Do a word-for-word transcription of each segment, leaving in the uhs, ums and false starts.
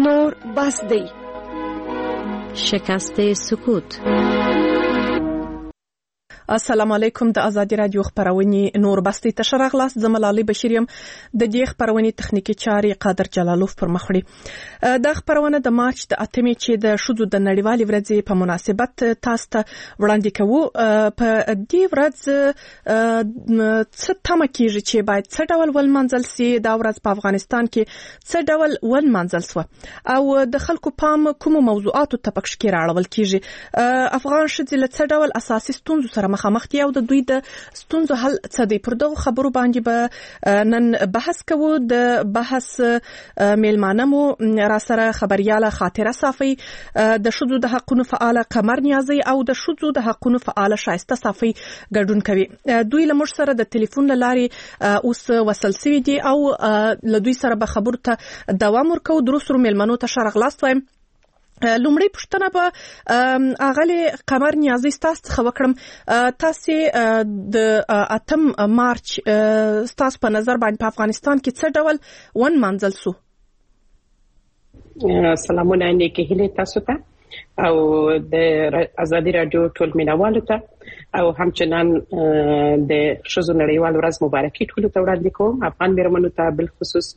نور بس دی. شکست سکوت. السلام علیکم. د ازادي رادیو خبرونه نور بستی تشر غلاس زملالي بشیریم د دې خبرونه تخنیکی چاري قادر جلالوف پر مخړي. د خبرونه د مارچ د اتمې چې د شذو د نړیوالې ورځې په مناسبت تاسو ته وړاندې کوو. په دې ورځ څه تمه کیږي چې باید څه ډول ول منځل سي دا ورځ په افغانستان کې څه ډول ول منځل سو او د خلکو پام کوم موضوعاتو ته پکښ کې راړول کیږي. افغان شذې له څه ډول اساسي ستونزو سره مخامخ دي او د دوی د ستونزو حل څه دی. پر دغه خبرو باندې به نن بحث کوو. د بحث میلمانه مو را سره خبرياله خاطره صافي، د شذو د حقونو فعال قمر نیازي او د شذو د حقونو فعال شایسته صافي ګډون کوي. دوی له موږ سره د ټلیفون لارې اوس وصل سوي دي او له دوی سره به خبرو ته دوام ورکوو. دروسرو میلمنو ته شرغلاست وایم. لومړی پوښتنه به اغلی قمر نیازي تاسو څخه وکړم. تاسو د اتم مارچ تاسو په نظر باندې په افغانستان کې څه ډول ون منځل سو؟ سلامونه نیکه هیله تاسو ته او د ازادي رادیو ټول مینوالو ته او همچنان د شذو نړیوال ورځ مبارکي ټول ته وړاندې کوم. افغان میرمنو ته بل خصوص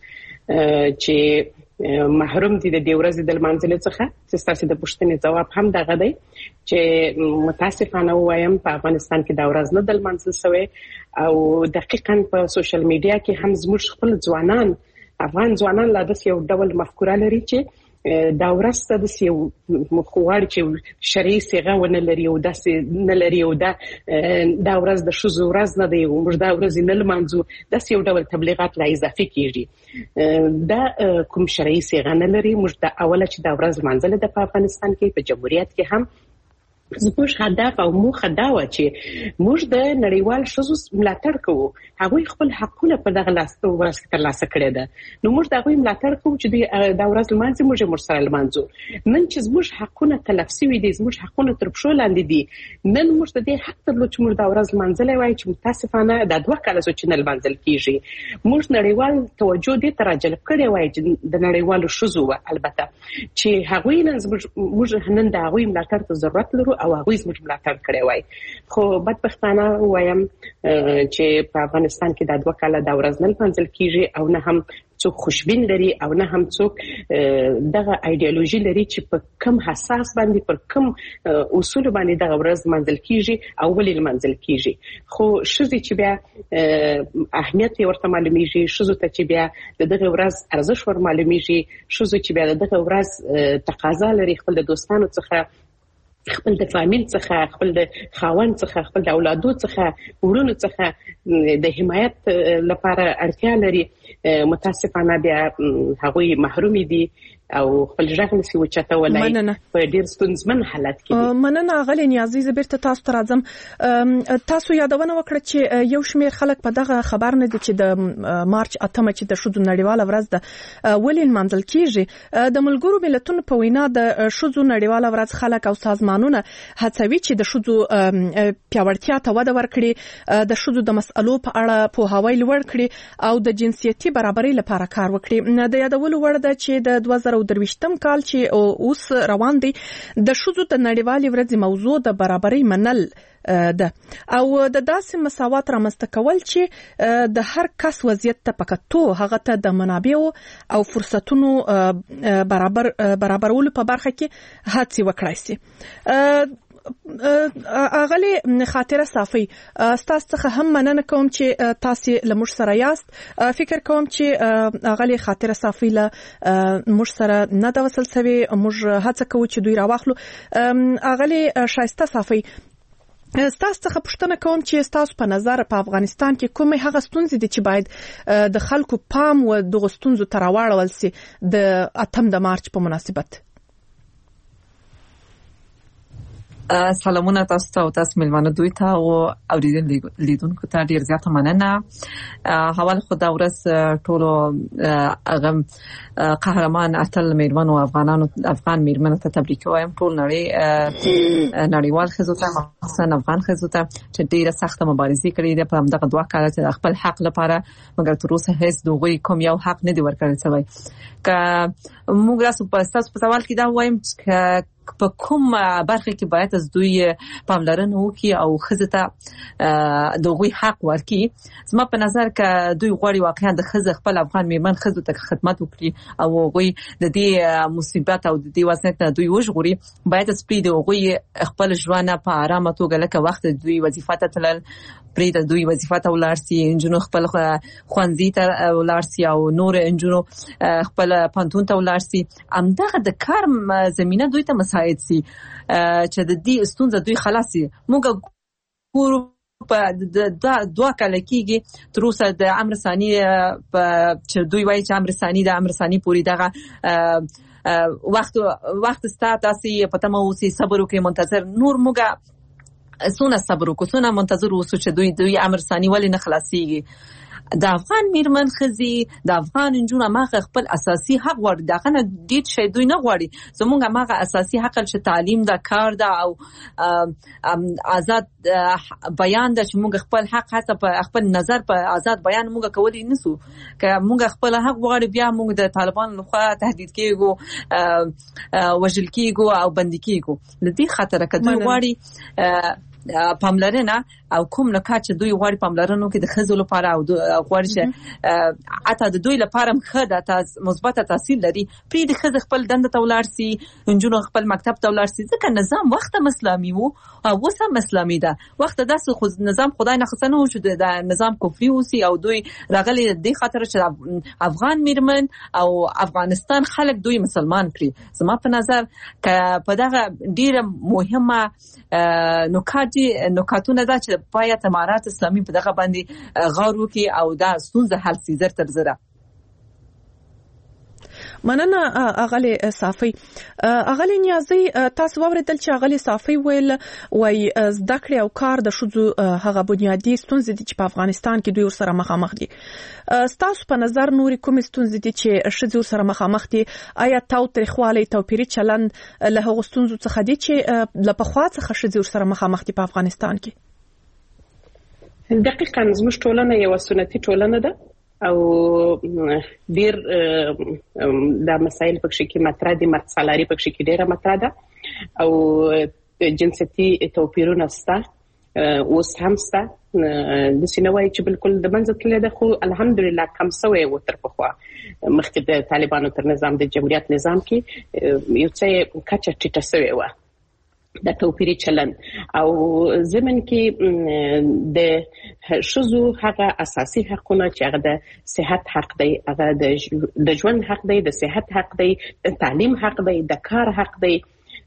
چې محروم دي د دې ورځې د منځل څخه چې تاسو د پوښتنې جواب هم دغه دی چې متاسفانه وایم په افغانستان کې دا ورځ نه د منځل شوی او دقیقاً په سوشل میډیا کې هم زموږ خپل ځوانان افغان ځوانان لا د یو ډول مفکوره لري چې دا ورځ ته د یو مخوار چې شرعي صيغه ونه لري او داسې نه لري او دا دا ورځ د شذو ورځ نه دی او موږ دا ورځ نه لمانځو. داسې یو ډول تبلیغات لا اضافي کیږي. دا کوم شرعي صيغه نه لري. موږ دا اوله چې دا ورځ لمانځل د افغانستان کې په جمهوریت کې هم زموږ هدف او موخه دا و چې موږ د نړیوال شذو ملاتړ کوو. هغوی خپل حقونه په دغه لاستو ورځ کې ترلاسه کړي ده. نو موږ د هغوی ملاتړ کوو چې دا ورځ لمانځي. موږ موږ سره لمانځو. نن چې زموږ حقونه تلف شوي دي، زموږ حقونه تر پښو لاندې دي، نن موږ د دې حق درلود چې موږ دا ورځ لمانځلی وای چې متاسفانه دا دوه کاله شو چې نه لمانځل کیږي. موږ نړیوال توجه دې ته راجلب کړی وای چې د نړیوالو شذو البته چې هغوی نن موږ نن د هغوی ملاتړ ته ضرورت لرو او هغوی زموږ ملاتړ کړی وای. خو بدبختانه وایم چې په افغانستان کې دا دوه کاله دا ورځ نه لمانځل کیږي او نه هم څوک خوشبین لري او نه هم څوک دغه ایدئولوژي لري چې په کم حساس باندې پر کم اصول باندې دغه ورځ منځل کیږي او ولې منځل کیږي. خو شذې چې بیا اهمیت ورته معلومیږي، شذو ته چې بیا دغه ورځ ارزښت ور معلومیږي، شذو چې بیا دغه ورځ تقاضا لري خپل د دوستانو څخه، خپل د فامیل څخه، خپل د خاوند څخه، خپل د اولادو څخه، ورونو څخه د حمایت لپاره اړتیا لري. متاسفانه بیا هغوی محروم دي او خپل ژغ نشي وچتولای په ډیر ستونزمن حالت کې دي. مننه غلې نیازي. زه بیرته تاسو ته راځم. تاسو یادونه وکړه چې یو شمېر خلک په دغه خبر نه دي چې د مارچ اتمه چې د شذو نړیواله ورځ ده ولې لمانځل کیږي. د ملګرو ملتونو په وینا د شذو نړیواله ورځ خلک او سازمانونه هڅوي چې د شذو پیاوړتیا ته وده ورکړي، د شذو د مسألو په اړه پوهاوی لوړ کړي او د جنسیتي برابرۍ لپاره کار وکړي. د یادولو وړ ده چې د دوه زره درویشتم کال چې اوس روان دی د شذو د نړیوالې ورځې موضوع د برابرۍ منل ده او د داسې مساوات رامنځته کول چې د هر کس وضعیت ته پکتو هغه ته د منابعو او فرصتونو برابر برابرولو په برخه کې هڅې وکړای شي. اغلی خاطره صافي، تاسو څخه هم مننه کوم چې تاسو له موږ سره یاست. فکر کوم چې اغلی خاطره صافي له موږ سره نه دا وصل سوي. موږ هڅه کوو چې دوی راوخلو. اغلی شایسته صافي، تاسو څخه پوښتنه کوم چې تاسو په نظر په افغانستان کې کومه هغه ستونزې دي چې باید د خلکو پام و دغه ستونزو ته راوړل سي د اتم د مارچ په مناسبت؟ سلامونه تاسو ته او تاسو ملمانه دوی ته او اوریدونکو ته ډیر زیاته مننه. حواله خو دا ورځ ټولو هغه قهرمان اتل میرمن او افغانانو افغان میرمن ته تبریک وایم. ټول نړۍ نړیوال خزو ته خصوصا افغان خزو ته چې ډیره سخته مبارزه کړې ده په همدغه دوه کاله چې خپل حق لپاره، مګر تر اوسه هیڅ دوی کوم یو حق نه دی ورکړل شوی. که موږ راسو په تاسو په سوال کې دا وایم چې په کوم برخه کې باید از دوی پاملرنه وکړي او خزه ته دغوی حق ورکړي. زما په نظر که دوی غواړي واقعا د خزه خپل افغان میرمن خزو ته خدمت وکړي او غوي د دې مصیبت او د دې وضعیت دوی وژغوري، باید سپری د غوي خپل ژوند په آرامه توګه لکه وخت دوی وظیفه ته تلل پرې د دوی وظیفه ته ولارسي، انجونو خپل خوانځي ته ولارسي او نور انجونو خپل پانتون ته ولارسي. همدغه د کار زمينه دوی ته مساعد سي چې د دې ستونزه دوی خلاصي. موږ ګورو په د دوه کال کېږي تر اوسه د امر ثاني په چې دوی وایي چې امر ثاني د امر ثاني پوری دغه وخت وخت ستاسو په تمه اوسې صبر وکړئ منتظر. نور موږ سونه صبر وکړو، سونه منتظر اوسو چې دوی دوی امر ثاني ولې نه خلاصيږي. د افغان میرمن خزي د افغان انجونو ماغه خپل اساسي حق ور دغه نه ډیټ شي دوی نه غواړي. زمونږ ماغه اساسي حق چې تعلیم دا کار دا او آزاد بیان دا چې موږ خپل حق حتی په خپل نظر په آزاد بیان موږ کولی نسو. که موږ خپل حق وغواړو بیا موږ د طالبان لخوا تهدید کیږو، وژل کیږو او بندي کیږو. لدې خاطر که دوی غواړي پاملرنه او کوم نکات چې دوی غواړي پاملرنه کې د خزو لپاره او غواړي چې اته د دوی لپاره مخه د مثبت تاثیر لري، پرې د خزو خپل دنده تولارسي، انجونو خپل مکتب تولارسي. ځکه نظام وخت اسلامي وو او اوس هم اسلامي ده. وخت داسې خو نظام خدای نه خصنه و چې د نظام کفري اوسي او دوی راغلي د خاطر چې افغان میرمن او افغانستان خلک دوی مسلمان کړي. زما په نظر ک په دغه ډیره مهمه نکات نکاتونه دا چې باید امارات اسلامي په دغه باندې غور وکړي او دا ستونزه حل شي زر تر زره. مننه اغلی صافی. اغلی نیازی تاسو واوریدل چې اغلی صافی ویل وای زده کړې او کار د شذو هغه بنیادی ستونزې دي چې په افغانستان کې دوی سره مخامخ دي. تاسو په نظر نوري کوم ستونزې دي چې شذو سره مخامخ دي؟ آیا تاو تاریخوالي توپیری چلند له هغو ستونزو څخه دي چې له پخوا څخه شذو سره مخامخ دي په افغانستان کې؟ دقیقاً زموږ ټولنه یو سنتي ټولنه ده او ډیر د مسایل په کې مطرح دي، مرد سالاري په کې ډیره مطرح ده او جنسيتي توپیرونه سته اوس هم سته. د سینوي چې بالکل د منځ تللی ده، خو الحمدلله کم سوی و تر پخوا مخکې د طالبانو تر نظام د جمهوریت نظام کې یو څه کچه ټیټه سوی و د توپیری چلند او زمن کې د شذو هغه اساسي حقونه چې هغه د صحت حق دی، هغه د ژوند حق دی، د صحت حق دی، د تعلیم حق دی، د کار حق دی،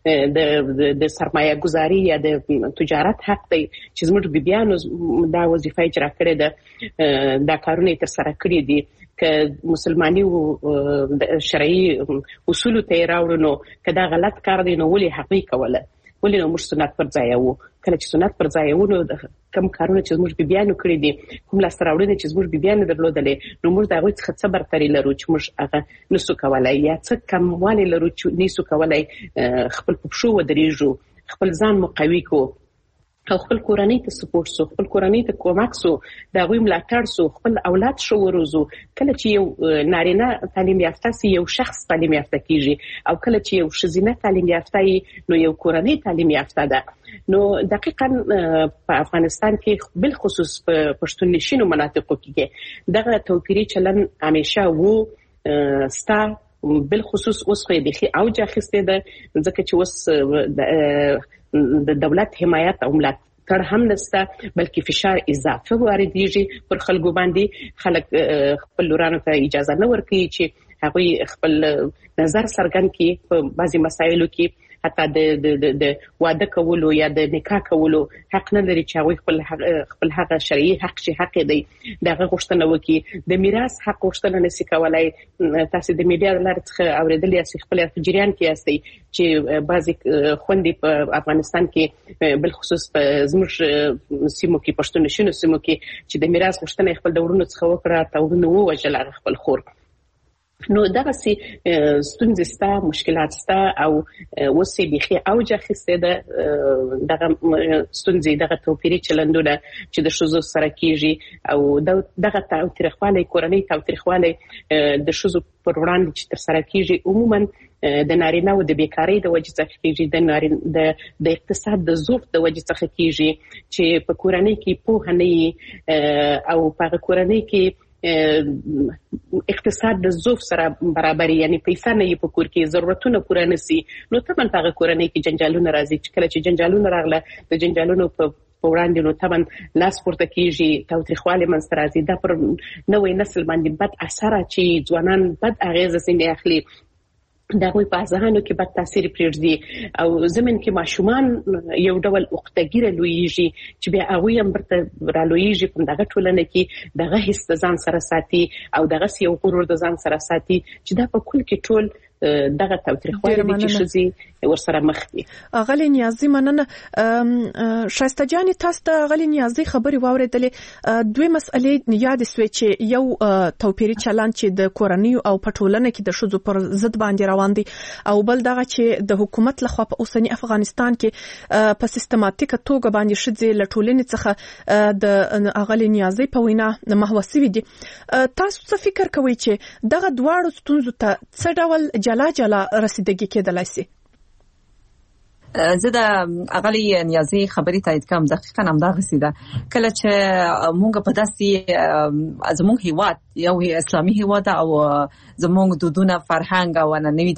د د سرمایه گذاری یا د تجارت حق دی چې زموږ بیبيانو دا وظیفه اجرا کړې ده، دا کارونه تر سره کړې دي. که مسلمانی او شرعي اصول ته راوړنو کدا غلط کار دی نو ولې حقي کوله، ولې نو موږ سنت پر ځای وو. کله چې سنت پر ځای وو نو کوم کارونه چې موږ بیبيانو کړی دي، کوم لاس راوړنه چې موږ بیبيانو درلودلې، نو موږ دا غوښ څه څه برتري لرو چې موږ هغه نسو کولای یا څه کم والی لرو چې نسو کولای خپل پښو ودرېږو، خپل ځان مقوي کو او خپل کورنۍ ته سپورټ سو، خپل کورنۍ ته کومک سو، دا غوي ملاتړ سو، خپل اولاد شو وروزو. کله چې یو نارینه تعلیم یافته سي، یو شخص تعلیم یافته کیږي او کله چې یو شزینه تعلیم یافته ای نو یو کورنۍ تعلیم یافته ده. نو دقیقاً په افغانستان کې بل خصوص په پښتون نشینو مناطقو کې دغه توپیری چلن همیشه وو ستا بل خصوص اوس خو د اوج اخیسته ده، ځکه چې اوس د دولت حمایت او ملاتړ هم نشته، بلکې فشار اضافه واردېږي پر خلکو باندې. خلک خپل لورانو ته اجازه نه ورکوي چې هغه خپل نظر څرګند کړي په بعضي مسایلو کې. حتی د د د واده کولو یا د نکاح کولو حق نه لري چې هغه خپل خپل حق شرعي حق شي حق دی دغه غوښتنه وکړي. د میراث حق غوښتنه نشي کولای. تاسو د میډیا لپاره څخه اوریدل یا خپل جریان کې یاستئ چې بعضی خوندې په افغانستان کې بل خصوص په زموږ سیمو کې پښتون شنو سیمو کې چې د میراث غوښتنه خپل د ورونو څخه وکړه تا ورونو ووجل خپل خور. نو دغه سي ستونزې ستا مشکلات ستا او وسې بيخي اوجه خسته ده دغه ستونزې دغه توپیري چلندونه چې د شوزو سره کیږي او دغه تاریخوالي کورنۍ تاریخوالي د شوزو پر وړاندې چې تر سره کیږي عموما د نارینه او د بیکاری د وجې څخه کیږي د نارینه د د اقتصاد د ضعف د وجې څخه کیږي چې په کورنۍ کې په هني او په کورنۍ کې اقتصاد د ضعف سره برابر یعنی پیسې نه په کور کې ضرورتونه پوره نشي نو طبعا په کورنۍ کې جنجالونه راځي چې کله چې جنجالونه راغله د جنجالونو په وړاندې نو طبعا لاس پورته کیږي تاوتریخواله منځ راځي دا پر نوې نسل باندې بد اثر چې ځوانان بد اغیزه سینې اخلي دا غوي په ځانو کې بد تاثیر پرېږدي او زمين کې ماشومان یو ډول وختګیره لویږي چې بیا هغه هم برته رالویږي په دغه ټولنه کې دغه هیڅ ځان سره ساتي او دغه یو غرور د ځان سره ساتي چې دا په کل کې ټول دغه توتریخواله چې شزي ورسره مخ دي. اغلی نیازي مننه شایسته جان تاسو ته اغلی نیازي خبري واوریدلې دوی مسئلې یاد سوي چې یو توپیري چلند چې د کورنۍ او پټولنه کې د شذو پر ضد باندې روان دي او بل دغه چې د حکومت لخوا په اوسنی افغانستان کې په سیستماتیک توګه باندې شذي لټولنې څخه د اغلی نیازي په وینا محوسي دي. تاسو څه فکر کوئ چې دغه دواړو ستونزو ته څه ډول جلا جلا رسیدګي کېدلای شي؟ زه د اغلی نیازي خبري تایید کوم دقیقاً هم دا غسیده کله چې مونږ په داسې زموږ هیواد یو اسلامي هیواد او زموږ دودونه فرهنګ او ننوي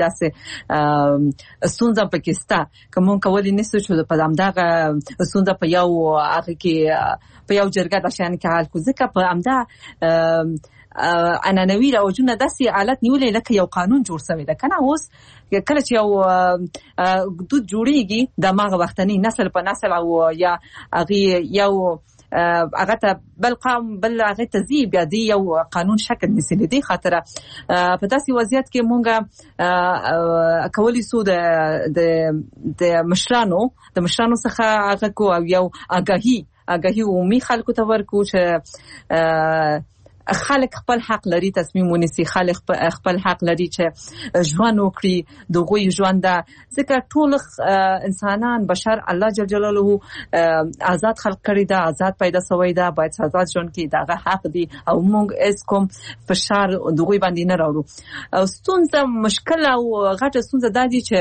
داسې ستونزه پکستا کوم کولی نسو چې په دغه ستونزه په یو هغه کې په یو جرګه د شان کې حل کو ځکه په امدا انانوي راوجونه داسې حالت نیولې لکه یو قانون جوړ شوی ده کنه. اوس کله چې یو حدود جوړیږي د ماغه وختنی نسل په نسل او یا هغه یو هغه ته بل قام بل هغه تزي بیا دی یو قانون شکل نسلی دی خاطر په داسې وضعیت کې مونږه کولی سو د د مشرانو د مشرانو څخه هغه کو یو آگاهی آگاهی عمومي خلکو ته ورکو چې خلک خپل حق لري تصمیم ونیسي خلک خپل حق لري چې ژوند وکړي دغه ژوند دا ځکه ټول انسانان بشر الله جل جلاله آزاد خلق کړی دا آزاد پیدا شوی دا باید آزاد ژوند کې دغه حق دی او موږ اس کوم فشار دغه باندې نه راوړو. ستونزه مشکل او غټه ستونزه دا دي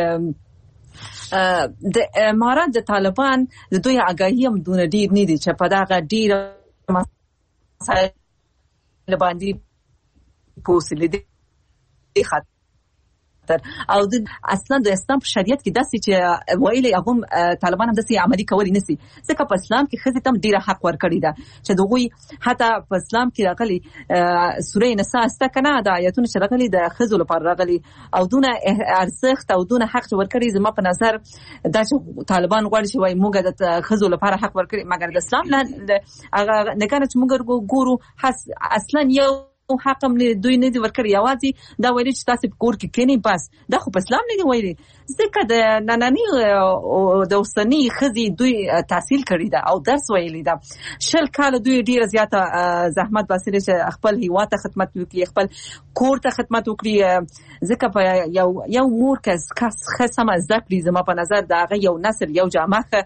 چې د امارات د طالبان د دوی آگاهی هم دونه ډیر نه دي چې په دغه ډیر مسایل لباندې پوسلې دي خاطر او د اصلا د اسلام په شریعت کې داسې چې ویلي هغه طالبان هم داسې عملي کولی نسی ځکه په اسلام کې خزې تم ډیره حق ورکړی دا چې دغه حتی په اسلام کې راغلي سورې نساء است کنه د آیاتونو چې راغلي د خزو لپاره راغلي او دونه ارزښت او دونه حق ورکړي زما په نظر دا چې طالبان غواړي چې وای موږ د خزو لپاره حق ورکړي مګر د اسلام نه هغه نه کنه چې موږ ګورو اصلا یو حق هم دوی نه دی ورکړی یوازې دا ویلي چې تاسو په کور کې کینی بس دا خو په اسلام نه دی ویلي ځکه د نننی او د اوسنی خزي دوی تحصیل کړی دا او درس ویلی دا شل کال دوی ډیره زیاته زحمت باسي چې خپل هیواد ته خدمت وکړي خپل کور ته خدمت وکړي ځکه په یو یو مور کس کس خصم ذکر زما په نظر دا هغه یو نسل یو جامعه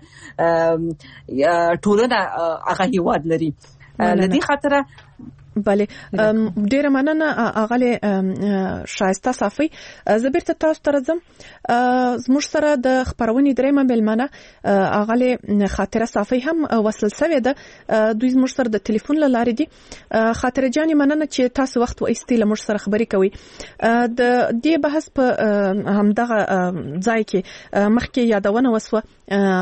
ټولنه هغه هیواد لري لدی خاطر بله ډیره مننه اغله شایسته صافي زبرته تاسو ته راځم زموږ سره د خبرونې درېمه بلمنه اغله خاطره صافي هم وصل سوي ده دوی زموږ سره د ټلیفون لاره دي. خاطره جاني مننه چې تاسو وخت و استیله موږ سره خبري کوي. د دې بحث په همدغه ځای کې مخکې یادونه وسوه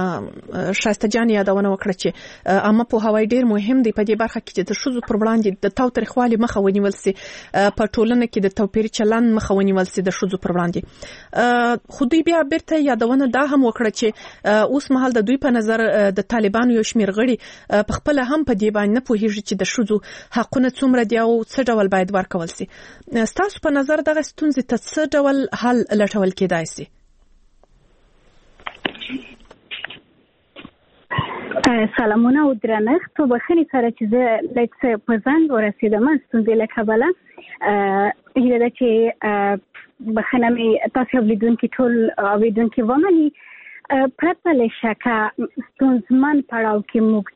شایسته جاني یادونه وکړه چې اما په هوای ډیر مهم دی په دې برخه کې چې د شذو پر وړاندې د تاوتریخوالي مخه ونیول سي، په ټولنه کې د توپیر چلند مخه ونیول سي د ښځو پر وړاندې. خو دوی بیا بیرته یادونه دا هم وکړه چې اوس مهال د دوی په نظر د طالبانو یو شمېر غړي په خپل هم په دې باندې نه پوهیږي چې د ښځو حقونه څومره دي او څه ډول باید ورکول سي. ستاسو په نظر دغه ستونزې ته څه ډول حل لټول کېدای سي؟ سلامونه او درنښت. په بخښنې سره چې زه لږ څه په ځنډ ورسېدم ستونزې له کبله، هیله ده چې بخښنه مې تاسو اوریدونکي ټول اوریدونکي ومني. پرته له شکه ستونزمن پړاو کې موږ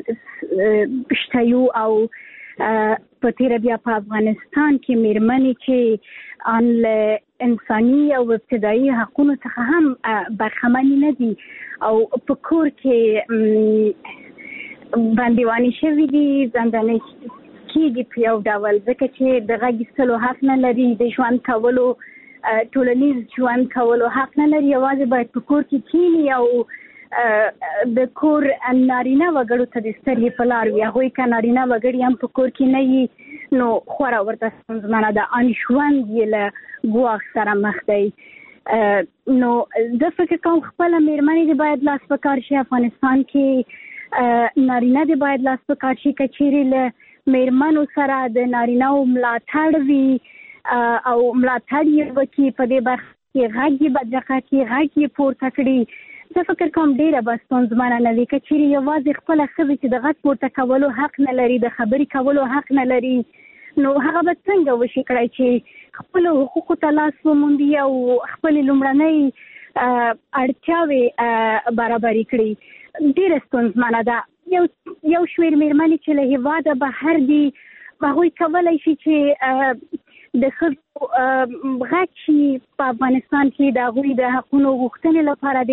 ټول شته یو او په تیره بیا په افغانستان کې میرمنې چې ان له انساني او ابتدایي حقونو څخه هم برخمنې نه دي او په کور کې بندیوانې شوي دي، زندانې کېږي په یو ډول، ځکه چې د غږ ایستلو حق نه لري، د ژوند کولو ټولنیز ژوند کولو حق نه لري، یوازې باید په کور کې کښېني او د کور نارینه وګړو ته د سترګې په لار وي. هغوی که نارینه وګړي هم په کور کې نه وي نو خورا ورته ستونزمنه ده، ان ژوند یې له ګواښ سره مخ دی. نو زه فکر کوم خپله میرمنې دې باید لاس په کار شي، افغانستان کې نارینه دې باید لاس په کار شي، که چیرې له میرمنو سره د نارینهو ملاتړ وي او ملاتړ یې وکړي، په دې برخه کې غږ یې بدرقه کړي، غږ یې پورته کړي. زه فکر کوم ډیره به ستونزمنه نه وي، که چیرې یوازې خپله ښځه چې د غږ پورته کولو حق نه لري، د خبرې کولو حق نه لري، نو هغه به څنګه وشي کړی چې خپلو حقوقو ته لاس وموندي او خپلې لومړنۍ اړتیاوې برابرې کړي. ډیره ستونزمنه ده. یو یو شمېر میرمنې چې له هېواده بهر دي، هغوی کولی شي چې د ښځو غږ شي په افغانستان کې، د هغوی د حقونو غوښتنې لپاره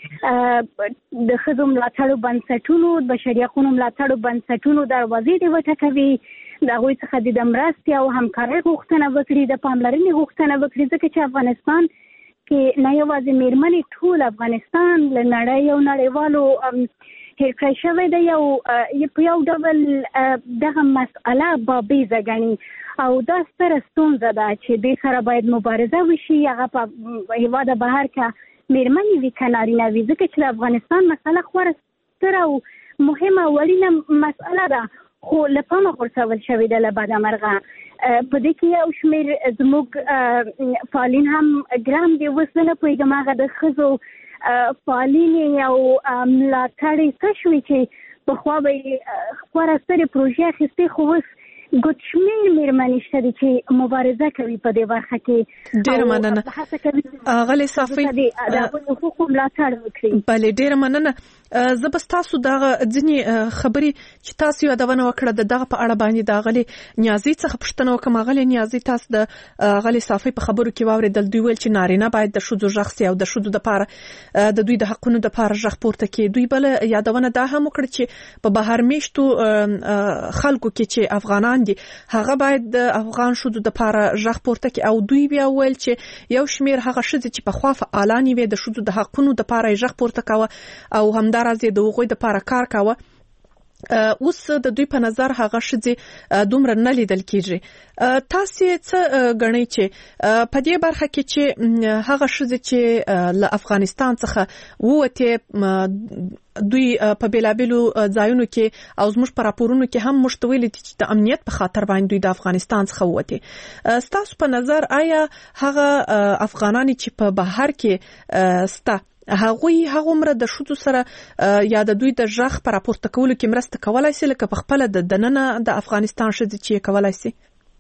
د ښځو ملاتړو بنسټونو، بشري حقونو ملاتړو بنسټونو دروازې دې وټکوي، د هغوی څخه د مرستې او همکارۍ غوښتنه وکړي، د پاملرنې غوښتنه وکړي، ځکه چې افغانستان کې نه یوازې میرمنې، ټول افغانستان له نړۍ او نړیوالو هیر کړی شوی دی او په یو ډول دغه مسئله بابیزه ګڼي او دا ستره ستونزه ده چې دې سره باید مبارزه وشي. هغه په هېواده بهر که میرمنې وي که نارینه وي، ځکه چې د افغانستان مسئله خورا ستره او مهمه او اړینه مسئله ده، خو له پامه غورځول شوې ده له بده مرغه. په دې کې یو شمېر زموږ فعالین هم ګرام دي، اوس زه نه پوهېږم هغه د ښځو فعالین او ملاتړې څه شوي چې پخوا به یې خورا سترې پروژې اخیستې، خو اوس ګوت شمېر میرمنې شته دي چې مبارزه کوي په دې برخه کې. ډېره مننه غلې صافي، د هغوی حقوقو ملاتړ وکړي. بلې ډېره مننه. زه به ستاسو دغه ځینې خبرې چې تاسو یادونه وکړه د دغه په اړه باندې د غلې نیازي څخه پوښتنه وکړم. غلې نیازي، تاسو د غلې صافي په خبرو کې واورېدل، دوی ویل چې نارینه باید د ښځو غږ سي او د ښځو دپاره د دوی د حقونو دپاره غږ پورته کړي. دوی بله یادونه دا هم وکړه چې په بهر میشتو خلکو کې چې افغانان دي، هغه باید د افغان ښځو دپاره غږ پورته کړي او دوی بیا ویل چې یو شمېر هغه ښځې چې پخوا فعالانې وې د ښځو د حقونو دپاره یې غږ پورته کوه او همدا راز د هغوی دپاره کار کاوه، اوس د دوی په نظر هغه ښځې دومره نه لیدل کېږي. تاسو څه ګڼئ چې په دې برخه کې چې هغه ښځې چې له افغانستان څخه ووتې، دوی په بیلابیلو ځایونو کې او زموږ په راپورونو کې هم موږ ته ویلي چې د امنیت په خاطر باندې دوی د افغانستان څخه ووتې، ستاسو په نظر آیا هغه افغانان چې په بهر کې سته هغوی هغومره د ښځو سره یا د دوی د غږ په راپورته کولو کې مرسته کولای سي لکه په خپله د دننه د افغانستان ښځې چې یې کولای سي؟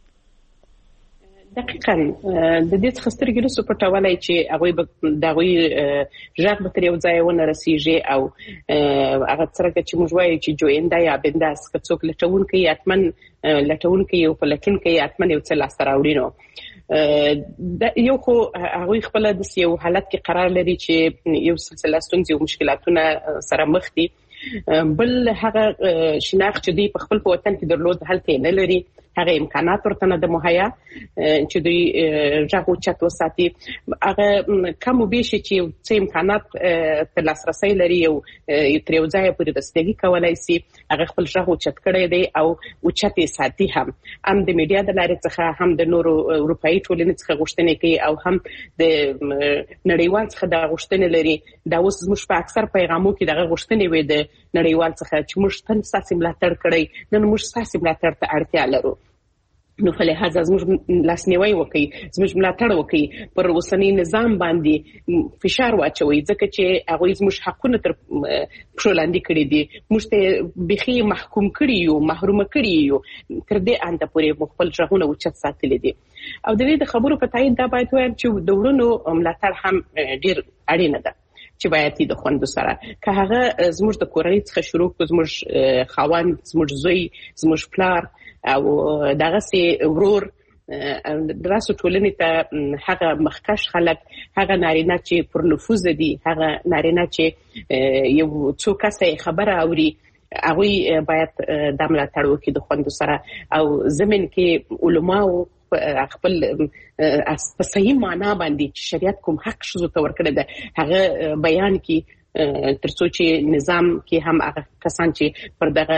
دقیقاً د دې څخه سترګې نشو پټولی چې هغوی به د هغوی غږ به تر یو ځایه ونه رسېږي او هغه څرنګه چې موږ وایو چې جوینده یا بنداس، که څوک لټونکی حتمن لټونکی او پلټونکی حتمن یو څه لاسته راوړي. نو یو خو هغوی خپله داسې یو حالت کې قرار لري چې یو سلسله ستونزې او مشکلاتونه سره مخ دي. بل هغه شناخت چې دوی په خپل په وطن کې درلود هلته نه لري، هغه امکانات ورته نه د مهیا چې دوی ژغو چت وساتي. هغه کوم به شي چې څه امکانات تر لاسرسي لري او تر یو ځای پورې رسیدګي کولای شي هغه خپل ژغو چت کړی دی او او چت ساتي هم هم د میډیا د لارې څخه هم د نورو اروپאי ټولنې څخه غوښتنې کوي او هم د نړیوال څخه د غوښتنې لري. دا اوس موږ په اکثر پیغامو کې دغه غوښتنې وې د نړیوال څخه چې موږ تل ساسي ملاتړ کړی، نن موږ ساسي ملاتړ ته اړتیا لرو. نو په لحاظ زموږ لاسنیوي وکړي، زموږ ملاتړ وکړي، پر اوسنی نظام باندې فشار واچوي ځکه چې هغه زموږ حقونه تر پښو لاندې کړی دي، موږ ته بخي محکوم کړی یو، محروم کړی یو، تر دې انده پورې خپل ژغونه اوچت ساتلي دي. او د دې د خبرو په تایید دا باید وایم چې د ورونو ملاتړ هم ډیر اړینه ده چې باید د خوندو سره که هغه زموږ د کورنۍ څخه شروع کو، زموږ خاوند، زموږ زوی، زموږ پلار او دغه سي ورور دراسو ټولنې ته هغه مخکش خلک، هغه نارینه چې پر نفوذ دي، هغه نارینه چې یو څو کسه خبره اوري، هغه باید د ملاتړ وکړي د خوندو سره. او زمين کې علماو خپل په صحیح معنا باندې چې شریعت کوم حق شوزو ته ورکړی ده هغه بیان کې، ترڅو چې نظام کې هم هغه کسان چې پر دغه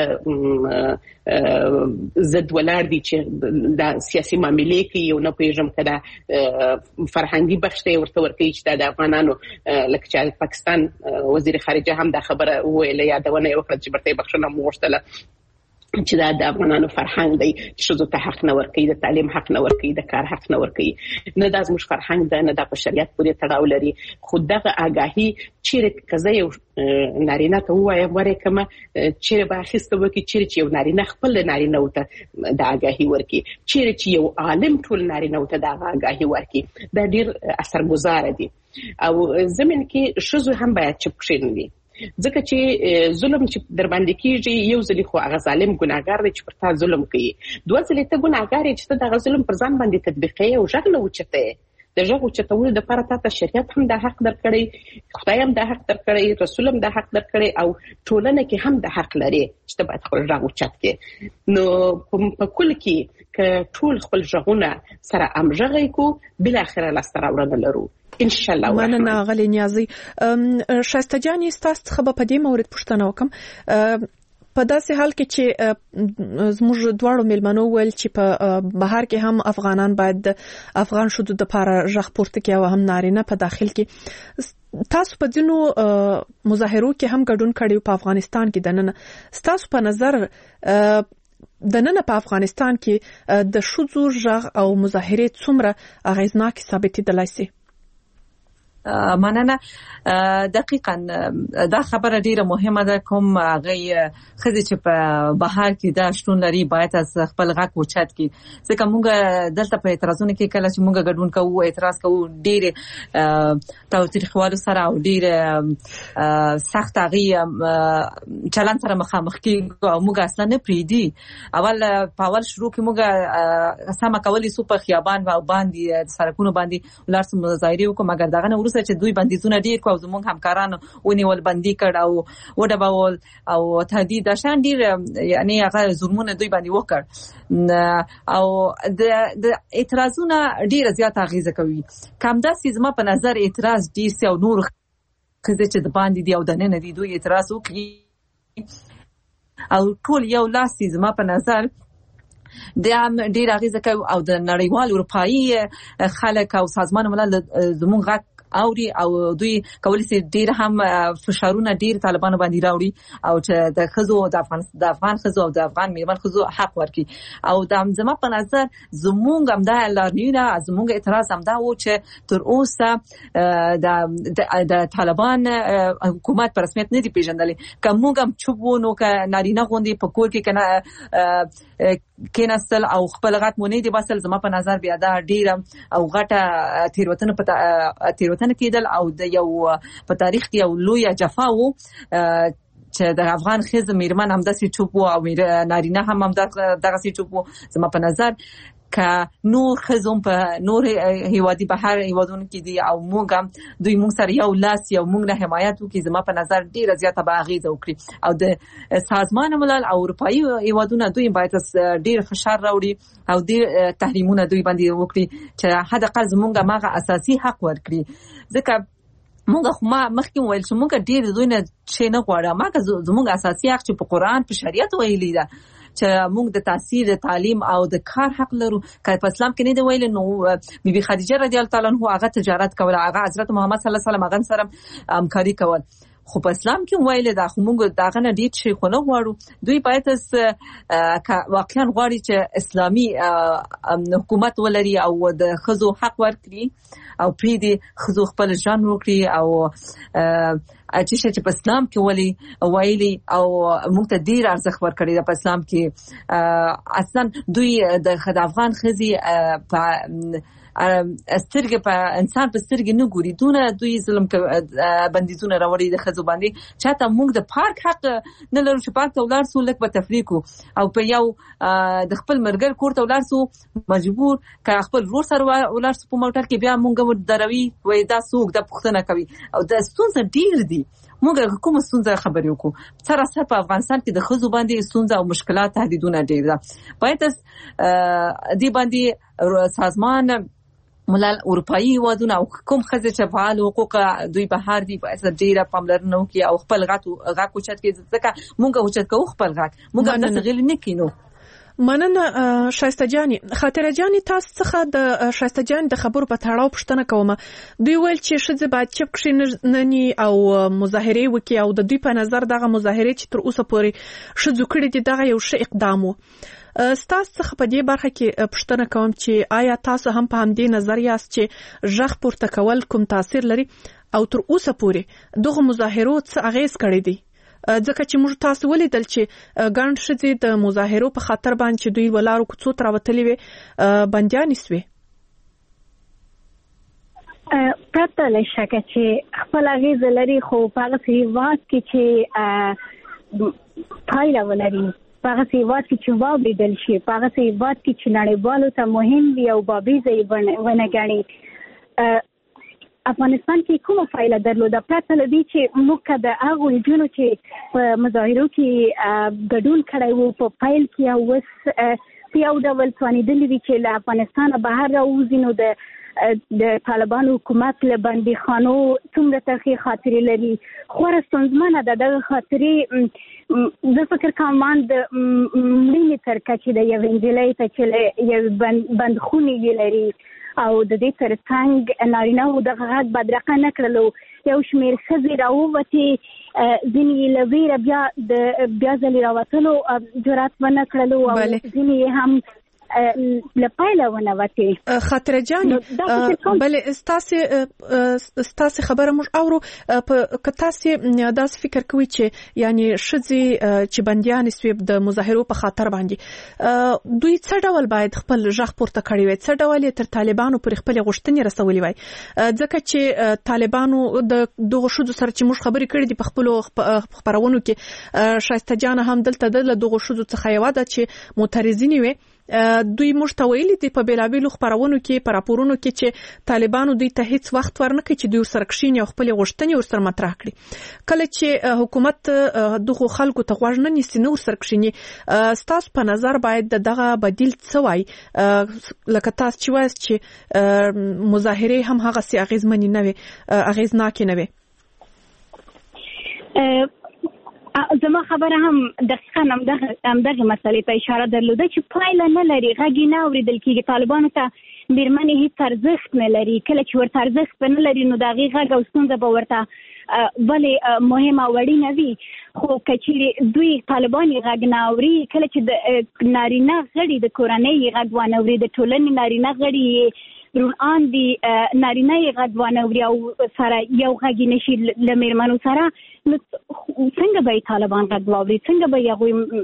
زد ولاړ دي چې د سیاسي معاملې کې یو نه پیژم کده فرهنګي بخښته ورته ورکړي چې د افغانانو لکه چې پاکستان وزیر خارجه هم دا خبره ویله، یادونه وکړه چې برته بخښنه موغشتله چې دا د افغانانو فرهنګ دی چې شوزو ته حق نه ورکړي، د تعلیم حق نه ورکړي، د کار حق نه ورکړي. نه دا زموږ فرهنګ ده، نه دا په شریعت پورې تړاو لري. خو دغه آگاهي چیرې کزه یو نارینه ته وایم ورې کمه چیرې به اخیسته وکړي، چیرې چې یو نارینه خپل نارینه وته د آگاهي ورکړي، چیرې چې یو عالم ټول نارینه وته د آگاهي ورکړي، دا ډیر اثرګذار دي. او زمين کې شوزو هم باید چې پښین دي ځکه چې ظلم چې در باندې کیږي یو ځل خو هغه ظالم ګناګار دی چې پر تا ظلم کوي، دوه ځله ته ګناګار یې چې ته دغه ظلم پر ځان باندې تطبیقوي او ژغ نه اوچته. د ژغ اوچتولو دپاره تا ته شریعت هم دا حق درکړی، خدای هم دا حق درکړی، رسول هم دا حق درکړی او ټولنه کې هم دا حق لري چې ته باید خپل ژغ اوچت کړې. نو په کل کې که ټول خپل ژغونه سره همغږي کو، بل اخره لاسته راوړنه لرو ان شاء الله. مننه غلي نیازي. شایسته جاني تاسو څخه په دې مورید پوښتنه وکم، په داسې حال کې چې زموږ دواړو ملمنو ول چې په بهر کې هم افغانان باید افغان شودو د لپاره ژغ پورته کوي او هم نارینه په داخل کې، تاسو په دینو مظاهرو کې هم ګډون کړی په افغانستان کې دننه، تاسو په نظر د نن په افغانستان کې د شودو ژغ او مظاهرې څومره اغیزناک ثابتېدلای شي؟ مننه. دقیقاً دا خبره ډیره مهمه ده. کوم هغه خزي چې په بهر کې دا شتون لري باید از خپل غږ اوچت کړي، ځکه موږ دلته په اعتراضونو کې کله چې موږ ګډون کوو، اعتراض کوو، ډیره تاوتریخوالو سره او ډیره سخت هغه چلن سره مخامخ کیږو او موږ اصلا نه پریدي. اول په اول شروع کې موږ سم کولی سو په خیابان او باندې سرکونو باندې ولارس مظاهره وکړو، مګر دغه نه ورسره چې دوی بندیزونه ډیر کو او زموږ همکارانو ونیول، بندي کړ او وډبول او تهدید شان ډیر یعنی هغه ظلمونه دوی باندې وکړ او د د اعتراضونه ډیر زیات اغیزه کوي. کم دا سیزما په نظر اعتراض ډیر سي او نور خزه چې د باندې دی او د نن دی دوی اعتراض وکړي او ټول یو لاس سیزما په نظر د هم ډیر اغیزه کوي او د نړیوال اروپאי خلک او سازمان ملل زموږ غږ اوري او دوی کولی سي ډیر هم فشارونه ډیر طالبانو باندې راوړي او چې د خزو د افغان د افغان خزو او د افغان میرمن خزو حق ورکړي. او د زما په نظر زموږ هم د لارنیونه زموږ اعتراض هم دا و چې تر اوسه د د طالبان حکومت په رسمیت نه دی پیژندلې، کومه هم چوبونو ک نارینه غوندي په کور کې کنه کیناستل او خپل غټ مونږ دی بسل زما په نظر بیا دا ډیر او غټه تیروتنه په تیروتنه کېدل او د یو په تاریخ کې یو لوی جفا وو چې د افغان خزه میرمن هم داسې چوب او نارینه هم هم دغه سي چوب زما په نظر که نور خزم په نور هیوادي بهر هیوادونو کې دي او موږ دوی موږ سره یو لاس یو موږ نه حمایت وکړي زما په نظر ډیره زیاته به اغیزه وکړي او د سازمان ملل او اروپאי هیوادونو دوی باید ډیر فشار راوړي او ډیر تحریمونه دوی باندې وکړي چې حد اقل زموږ ماغه اساسي حق ورکړي. ځکه موږ خو ما مخکې ویل چې موږ ډیر دوی نه چې نه غواړو ماګه زموږ اساسي حق چې په قران په شریعت ویلي ده چې موږ د تحصیل د تعلیم او د کار حق لرو. که په اسلام کې نه دی ویل نو بیبي خدیجه رضی الله تعالی عنها هغه تجارت کوله، هغه حضرت محمد صلی الله علیه وسلم هغه سره همکاري کول، خو په اسلام کې ویل دا خو موږ داغه نه ډیر شي خو نه غواړو. دوی باید واقعا غواړي چې اسلامي حکومت ولري او د خزو حق ورکړي او پری دي خزو خپل ځان وکړي او چې چې په اسلام کې ولي ویلي او موږ ته ډیر ارزښت ورکړي د اسلام کې. اصلا دوی د افغان خزي په استرګ په انسان په سترګ نه ګوري، دونه دوی ظلم بندیزونه راوړي د خزو باندې. چاته موږ د پارک حق نه لرو چې پارک ته ولاړ سو لکه په تفریح او په یو د خپل مرګر کور ته ولاړ سو مجبور که خپل ورور سره ولاړ سو په موټر کې بیا موږ ور دروي وای دا سوق د پښتنه کوي او د ستونزه ډیر دي. موږ کوم ستونزه خبرې وکړو سره په افغانستان کې د خزو باندې ستونزه او مشکلات تهدیدونه ډیر ده. باید دی باندې سازمان ملل اروپאי هیوادونه او کوم خزه چې فعال حقوق دوی بهر دي په اساس ډیره پاملرنه وکي او خپل غاټو غاکو چت کې ځکه مونږ اوچت کوو خپل غاک مونږ نه غل نه کینو. مننه شایسته جاني. خاطره جاني تاسو څخه د شایسته جان د خبرو په تړاو پوښتنه کوم. دوی ویل چې شذ باید چپ کښې نني او مظاهره وکي او د دوی په نظر دغه مظاهره چې تر اوسه پورې شذ کړي دي دغه یو ښه اقدام وو. ستاسو څخه په دې برخه کې پوښتنه کوم چې آیا تاسو هم په همدې نظر یاست چې ژغ پورته کول کوم تاثیر لري او تر اوسه پورې دغه مظاهرو څه اغیز کړی دی؟ ځکه چې موږ تاسو ولیدل چې ګڼ ښځې د مظاهرو په خاطر باندې چې دوی ولارو کوڅو ته راوتلې وې بندیانې سوې. پرته له شکه چې خپل اغیز لري خو په هغه هېواد کې چې پایله ولري، په هغه هېواد کې چې واورېدل شي، په هغه هېواد کې چې نړیوالو ته مهم وي او بابیزه یې ونه ګڼي. افغانستان کې کومه فایده درلوده پرته له دې چې موږ د هغو نجونو چې په مظاهرو کې ګډون کړی وو په پیل کې او اوس په یو ډول توانېدلي وي چې له افغانستانه بهر راوځي، نو د د طالبانو حکومت له بندیخانو څومره ترخې خاطرې لري. خورا ستونزمنه ده دغه خاطرې. زه فکر کوم مان د مړینې تر کچې د یوې نجلۍ ته چې یو بندخونې یې لري او د دې ترڅنګ نارینه‌و دغه غږ بدرقه نه کړلو. یو شمېر ښځې راووتې، ځینې یې له ویره بیا د بیا ځلې راوتلو جرأت ونه کړلو او ځینې یې هم له پایله ونوتې. خاطره جاني بلې ستاسې ستاسې خبره موږ اورو. که تاسې داسې فکر کوئ چې یعنی ښځې چې بندیانې سوې د مظاهرو په خاطر باندې دوی څه ډول باید خپل غږ پورته کړی وای، څه ډول یې تر طالبانو پورې خپلې غوښتنې رسولې وای؟ ځکه چې طالبانو د دغو ښځو سره چې موږ خبرې کړې دي په خپلو خپرونو کې، شایسته جانه هم دلته د دغو ښځو څخه یوه ده چې معترضینې وې. دوی موږ ته ویلي دي په بیلابیلو خپرونو کې په راپورونو کې چې طالبانو دوی ته هیڅ وخت ورنکړي چې دوی ورسره کښېني او خپلې غوښتنې ورسره مطرح کړي. کله چې حکومت دغو خلکو ته غوږ نه نیسي نه ورسره کښېني، ستاسو په نظر باید دغه بدیل څه وای؟ لکه تاسو چې وایاست چې مظاهرې هم هغسې اغېزمنې نه وې، اغېزناکې نه وې. زما خبره هم دقیقاً همدغه همدغه مسئلې ته اشاره درلوده چې پایله نه لري، غږ یې نه اورېدل کېږي. طالبانو ته مېرمنې هېڅ ارزښت نه لري. کله چې ورته ارزښت به نه لري نو د هغې غږ او ستونزه به ورته ولې مهمه او اړینه وي. خو که چېرې دوی طالبان یې غږ نه اوري، کله چې د نارینه غړي د کورنۍ یې غږ وانه اوري، د ټولنې نارینه غړي یې روان دي نارینه یې غږ وانه اوري او سره یو غږ یې نشي له مېرمنو سره، نو څنګه به یې طالبان غږ واوري؟ څنګه به یې هغوی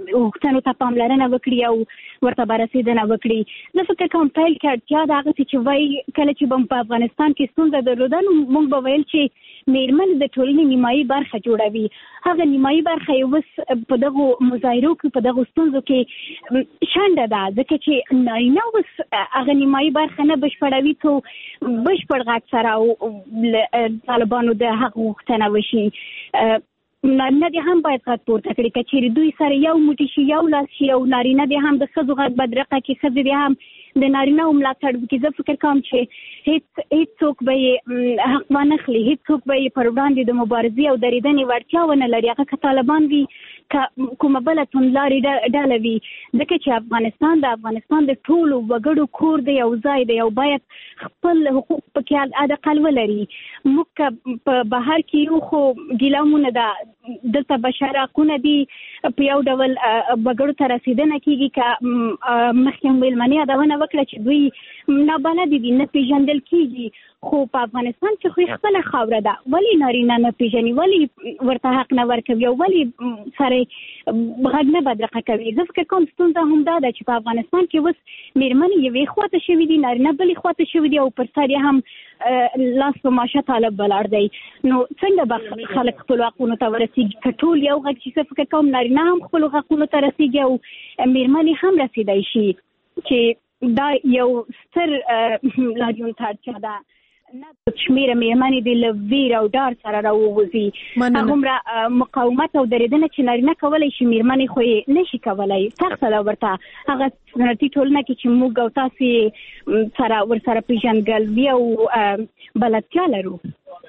وختنو ته پاملرنه وکړي او ورته برسېدنه وکړي. زه فکر کوم پیل کې اړتیا ده هغه چې وایي کله چې به په افغانستان کې ستونزه درلوده نو موږ به ویل چې میرمن د ټولنې نیمایي برخه جوړوي. هغه نیمایي برخه یې اوس په دغو مظاهرو کې په دغو ستونزو کې شنډه ده ځکه چې نارینه اوس هغه نیمایي برخه نه بشپړوي څو بشپړ غږ سره او طالبانو د هغه غوښتنه وشي. نارینه دې هم باید غږ پورته کړي که چېرې دوی سره یو موټی شي یو لاس شي او نارینه دې هم د ښځو غږ بدرقه کړي ښځې دې هم د نارینه هم ملاتړ وکړي. زه فکر کوم چې هیڅ هیڅوک به یې حق وانخلي، هیڅوک به یې پر وړاندې د مبارزې او درېدنې وړتیا ونه لري هغه که طالبان وي که کومه بله توندلارې ډله وي ځکه چې افغانستان د افغانستان د ټولو وګړو کور دی او ځای دی او باید خپل حقوق پکې حداقل ولري. موږ که په بهر کې یو خو ګیلامونه ده دلته بشر حقونه دي په یو ډول وګړو ته رسېدنه کېږي که مخکې مېلمنې یادونه وکړه چې دوی نابلده دي نه پېژندل کېږي خو په افغانستان کې خو خپله خاوره ده ولې نارینه نه پېژني ولې ورته حق نه ورکوي او ولې سره غږ نه بدرقه کوي. زه فکر کوم ستونزه همدا ده چې په افغانستان کې اوس مېرمنې یوې خواته شوي دي نارینه بلې خواته شوي دي او پر سر یې هم لاس په ماشه طالب ولاړ دی. نو څنګه به خلک خپلو حقونو ته ورسېږي که ټول یو غږ چې زه فکر کوم نارینه هم خپلو حقونو ته رسېږي او مېرمنې هم رسېدی شي چې دا یو ستر لاریون ته اړتیا ده. نه شمېره مېرمنې دې له ویر او ډار سره راووځي هغومره مقاومت او درېدنه چې نارینه کولی شي مېرمنې خو یې نه شي کولی سخته ده ورته هغه سنتي ټولنه کې چې موږ او تاسې سره ورسره پېژندګلوي او بلدتیا لرو.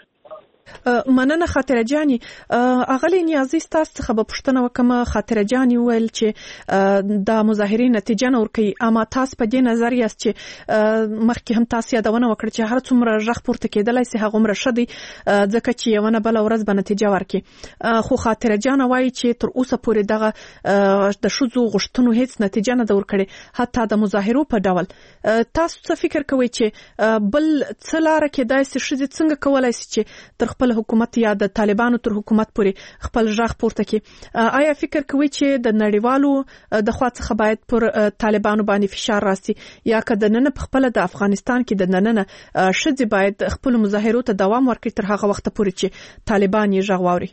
مننه خاطره جاني. اغلی نیازي ستاسو څخه به پوښتنه وکم. خاطره جاني ویل چې د مظاهرې نتیجه نه ورکوي اما تاسو په دې نظر یاست چې مخکې هم تاسو یادونه وکړه چې هر څومره غږ پورته کېدلی سي هغومره ښه دی ځکه چې یوه نه بله ورځ به نتیجه ورکړي. خو خاطره جانه وایي چې تر اوسه پورې دغه د ښځو غوښتنو هیڅ نتیجه نه ده ورکړې حتی د مظاهرو په ډول. تاسو څه فکر کوئ چې بل څه لاره کېدای سي ښځې څنګه کولی سي چې تر خپل حکومت یا د طالبانو تر حکومت پورې خپل غږ پورته کړي؟ آیا فکر کوئ چې د نړیوالو د خوا څخه باید پر طالبانو باندې فشار راسي یا که د نن په خپل د افغانستان کې د نننه ښځې باید خپل مظاهرو ته دوام ورکړي تر هغه وخت پورې چې طالبان یې غږ واوري؟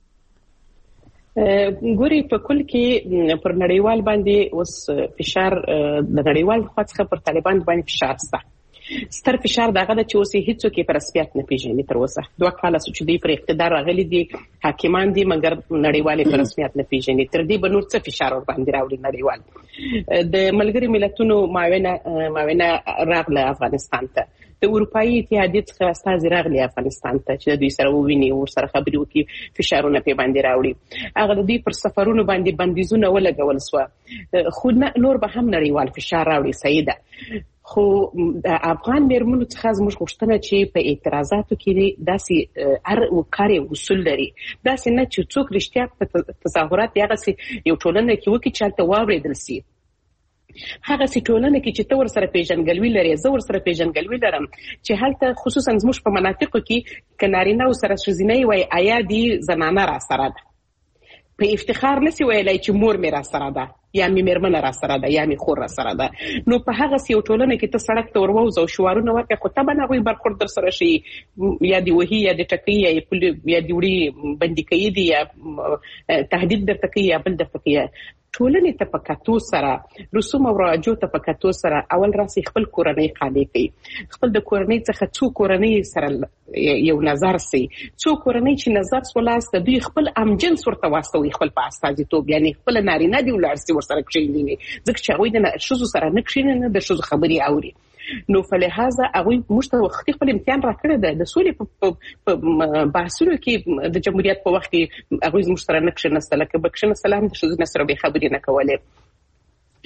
ګوري په کل کې پر نړیوال باندې اوس فشار د نړیوال خوا څخه پر طالبان باندې فشار شته. ستر فشار دغه د چې اوس هیڅوک په رسمیت نه پیژني تر اوسه دوه کاله چې دوی پر اقتدار راغلي دي حاکمان دي مګر نړیوال په رسمیت نه پیژني. تر دې به نور څه فشار ور باندې راوړي نړیوال؟ د ملګری ملتونو معاونه معاونه راغله افغانستان ته د اروپאי اتحادیې څخه استازي راغلي افغانستان ته چې دوی سره وویني او سره خبرې وکړي فشارونه په باندې راوړي. هغه د دوی پر سفرونو باندې بندیزونه ولګول سو خو نور به هم نړیوال فشار راوړي. صحیح ده خو د افغان مېرمنو څخه زموږ غوښتنه چې په اعتراضاتو کې داسې هر کار اصول لري داسې نه چې څوک رښتیا په تظاهرات هغسې یو ټولنه کې وکړي چې هلته واورېدل سي هغسې ټولنه کې چې ته ورسره پېژندګلوي لرې زه ورسره پېژندګلوي لرم چې هلته خصوصا زموږ په مناطقو کې که نارینه او سره ښځینه وایي ایا دې زنانه راسره ده په افتخار نسی ویلای چې مور مې راسره ده یا مې مېرمنه راسره ده یا مې خور راسره ده. نو په هغسې یو ټولنه کې ته سړک ته ورووځه او شعارونه ورکړې خو طبعا هغوی برخورد در سره شي یا دې وهي یا دې ټکوي یا یا دې وړي بندي کوي دي یا تهدید درته کوي یا بل درته کوي. ټولنې ته په کتو سره رسوم او رواجو ته په کتو سره اول راسي خپل کورنۍ قانع کوي خپل د کورنۍ څخه څو کورنۍ سره یو نظر سي څو کورنۍ چې نظر سولاسته دوی خپل امجنس ورته واستوي خپل په استازیتوب یعنی خپل نارینه دی ولاړ سي ورسره کښېني ځکه چې هغوی د ښځو سره نه کښېني نه د ښځو خبرې اوري. نو فلهذا هغوی موږ ته وختي خپل امتحان راکړی دی د سولې په بحثونو کې د جمهوریت په وخت کې هغوی زموږ سره نه کښېنستله که به کښېنستله هم د ښځو نه سره به یې خبرې نه کولې.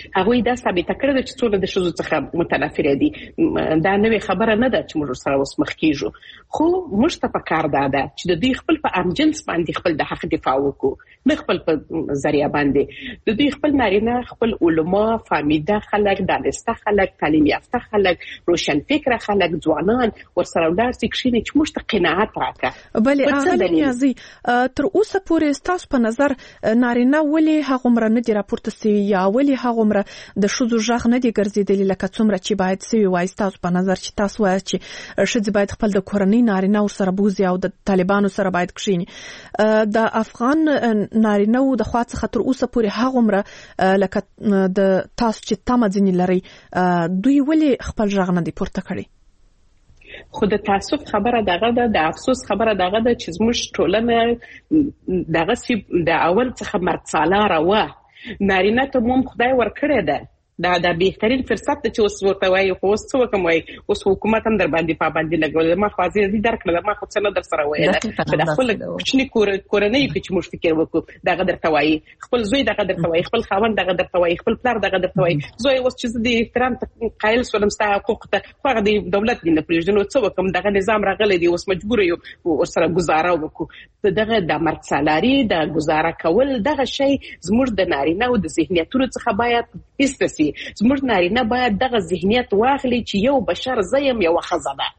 هغه دا ثابت کړی چې څول د شذو څخه متنافر دي. دا نوې خبره نه ده چې موږ سره اوس مخ کیږو، خو موږ ته پکار ده چې د دوی خپل په امجنس باندې خپل د حق دفاع وکړو، نه خپل په ذریعہ باندې. د دوی خپل نارینه خپل علما، فامیده خلک، دانسته خلک، تعلیم یافته خلک، روشن فکره خلک، ځوانان ورسره ولر سي کښینې چې موږ ته قناعت راکړه. بلې هغه نیازي تر اوسه پورې ستاسو په نظر نارینه ولې هغومره نه دي راپورته سوي یا ولې هغومره د شذو ژغ نه دي ګرځېدلي لکه څومره چې باید سوي وای؟ ستاسو په نظر چې تاسو وایئ چې ښځې باید خپل د کورنۍ نارینه ورسره بوزي او د طالبانو سره باید کښیني، د افغان نارینه د خوا څخه تر اوسه پورې هغومره لکه د تاسو چې تمه ځینې لرئ دوی ولې خپل ژغ نه دي پورته کړی؟ خو د تاسف خبره دغه ده، د افسوس خبره دغه ده چې زموږ ټولنه دغه سی د اول څخه مرد سالاره وه، نارینه ته مو خدای ورکړی ده، دا د بهترین فرصت چې اوس ورته وایي. خو اوس څه وکم وایي، اوس حکومت هم در باندې پابندي لګولې. ما خو ازادي درکړه، ما خو څه نه در سره وایي چې د خپل کوچني کورنۍ کې چې موږ فکر وکړو دغه درته وایي، خپل زوی دغه درته وایي، خپل خاوند دغه درته وایي، خپل پلار دغه درته وایي. زوی اوس چې د احترام قایل سولم ستا حقوق ته، خو هغه د دولت دی نه پرېږدي، نو څه وکم؟ دغه نظام راغلی دی، اوس مجبور یو ورسره گزاره وکړو. دغه د مرد سالاري د گزاره کول دغه شی زموږ د نارینه او د ذهنیتونو څخه باید استسی. زموږ نارینه باید دغه ذهنیت واخلي چې یو بشر زیم یو خزه ده.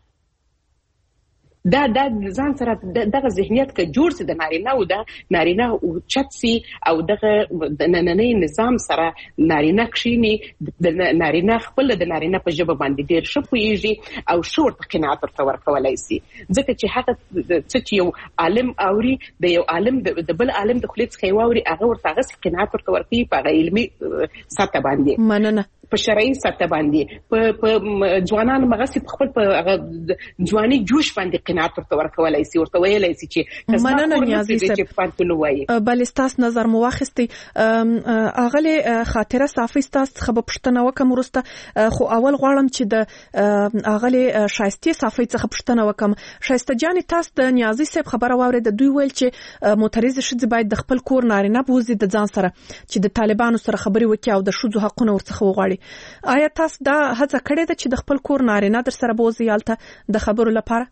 دا د ځان سره دغه ذهنیت کې جوړ سي د نارینه او د نارینه او چتسي او دغه د نننۍ نظام سره نارینه کښینی، د نارینه خپل د نارینه په ژبه باندې ډیر ښه پوهیږي او شور ته قناعت ورته ورکولای سي. ځکه چې هغه څه چې یو عالم اوري د یو عالم د بل عالم د خلیت څخه واوري، هغه ورته هغه قناعت ورته ورکوي په علمي سطح باندې، مننه په شرعي سطح باندې، په ځوانان مغسي په خپل په ځواني جوش باندې قناعت ورته ورکولای سي، ورته ویلای سي چې مننه نیازي صاحب. بل ستاسو نظر مو واخیستي، اغله خاطره صافي ستاسو څخه په پښتنه وکم ورسته، خو اول غواړم چې د اغله شایسته صافي څخه پښتنه وکم. شایسته جان، تاسو د نیازي صاحب خبره واورید، د دوی ویل چې معترض ښځې باید د خپل کور نارینه بوزي د ځان سره چې د طالبانو سره خبري وکړي او د ښځو حقونه ورڅخه وغواړي. آیا تاسو دا هڅه کړې ده چې د خپل کور نارینه در سره بوزي یالته د خبرو لپاره؟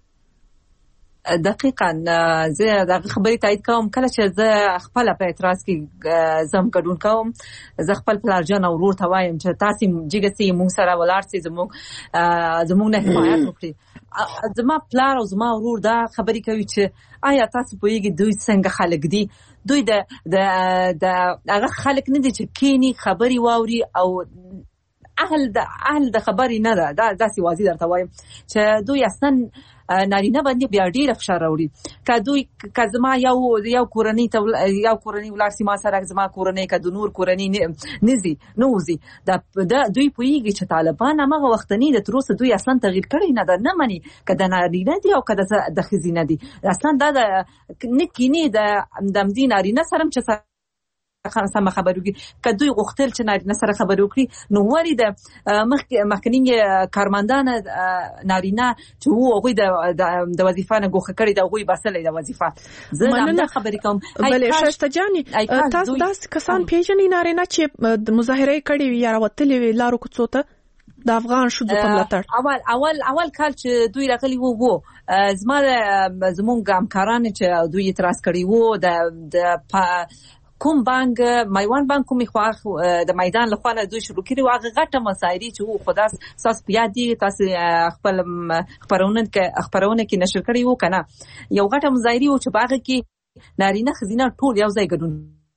دقیقاً زه دا خبرې تایید کوم. کله چې زه خپل په اعتراض کې زم ګډون کوم، زه خپل پلارجان او ورور ته وایم چې تاسو جګسي موږ سره ولاړ سي، زموږ زموږ نه حمایت وکړي. زما پلار او زما ورور دا خبرې کوي چې آیا تاسو پوهیږئ دوی څنګه خلک دي؟ دوی د د د هغه خلک نه دي چې کینی خبري واوري او اهل د اهل د خبري نه ده. دا داسې واضح درته وایم چې دوی اصلا نارینه باندې بیا ډیر فشار راوړي. که دوی که زما یو یو کورنۍ ته یو کورنۍ ولر سي ما سره زما کورنۍ که د نور کورنۍ نزي نوزي دا دوی پوهیږي چې طالبان هغه وختنی د تروسه دوی اصلا تغییر کړی نه ده، نه مني که د نارینه دي او که د خزینه دي. اصلا دا د نکینی د د مدین نارینه سره چې سم خبرو کې که دوی غوښتل چې نارینه سره خبرو کړي، نو وری د مخکنی کارمندان نارینه چې وو هغه د د وظیفه نه ګوښه کړي د هغه بسلې د وظیفه. زه دا خبرې کوم. بلې شایسته جاني، تاسو داس کسان پیژنې نارینه چې د مظاهره کړي یا راوتلې لارو کوڅو ته د افغان شذو په ملاتړ؟ اول اول اول کال چې دوی راغلي وو وو زما زمونږ همکاران چې دوی اعتراض کړي وو د د کوم بانک میوان بانک کومي خو د میدان له خوا دوی شروع کړي واغه غټه مسایری چې وو خداس ساس بیا دی تاسو خپل خبرونه کې خبرونه کې نشر کړي وو کنه. یو غټه مظاهری وو چې باغ کې نارینه خزینه ټول یو ځای ګډون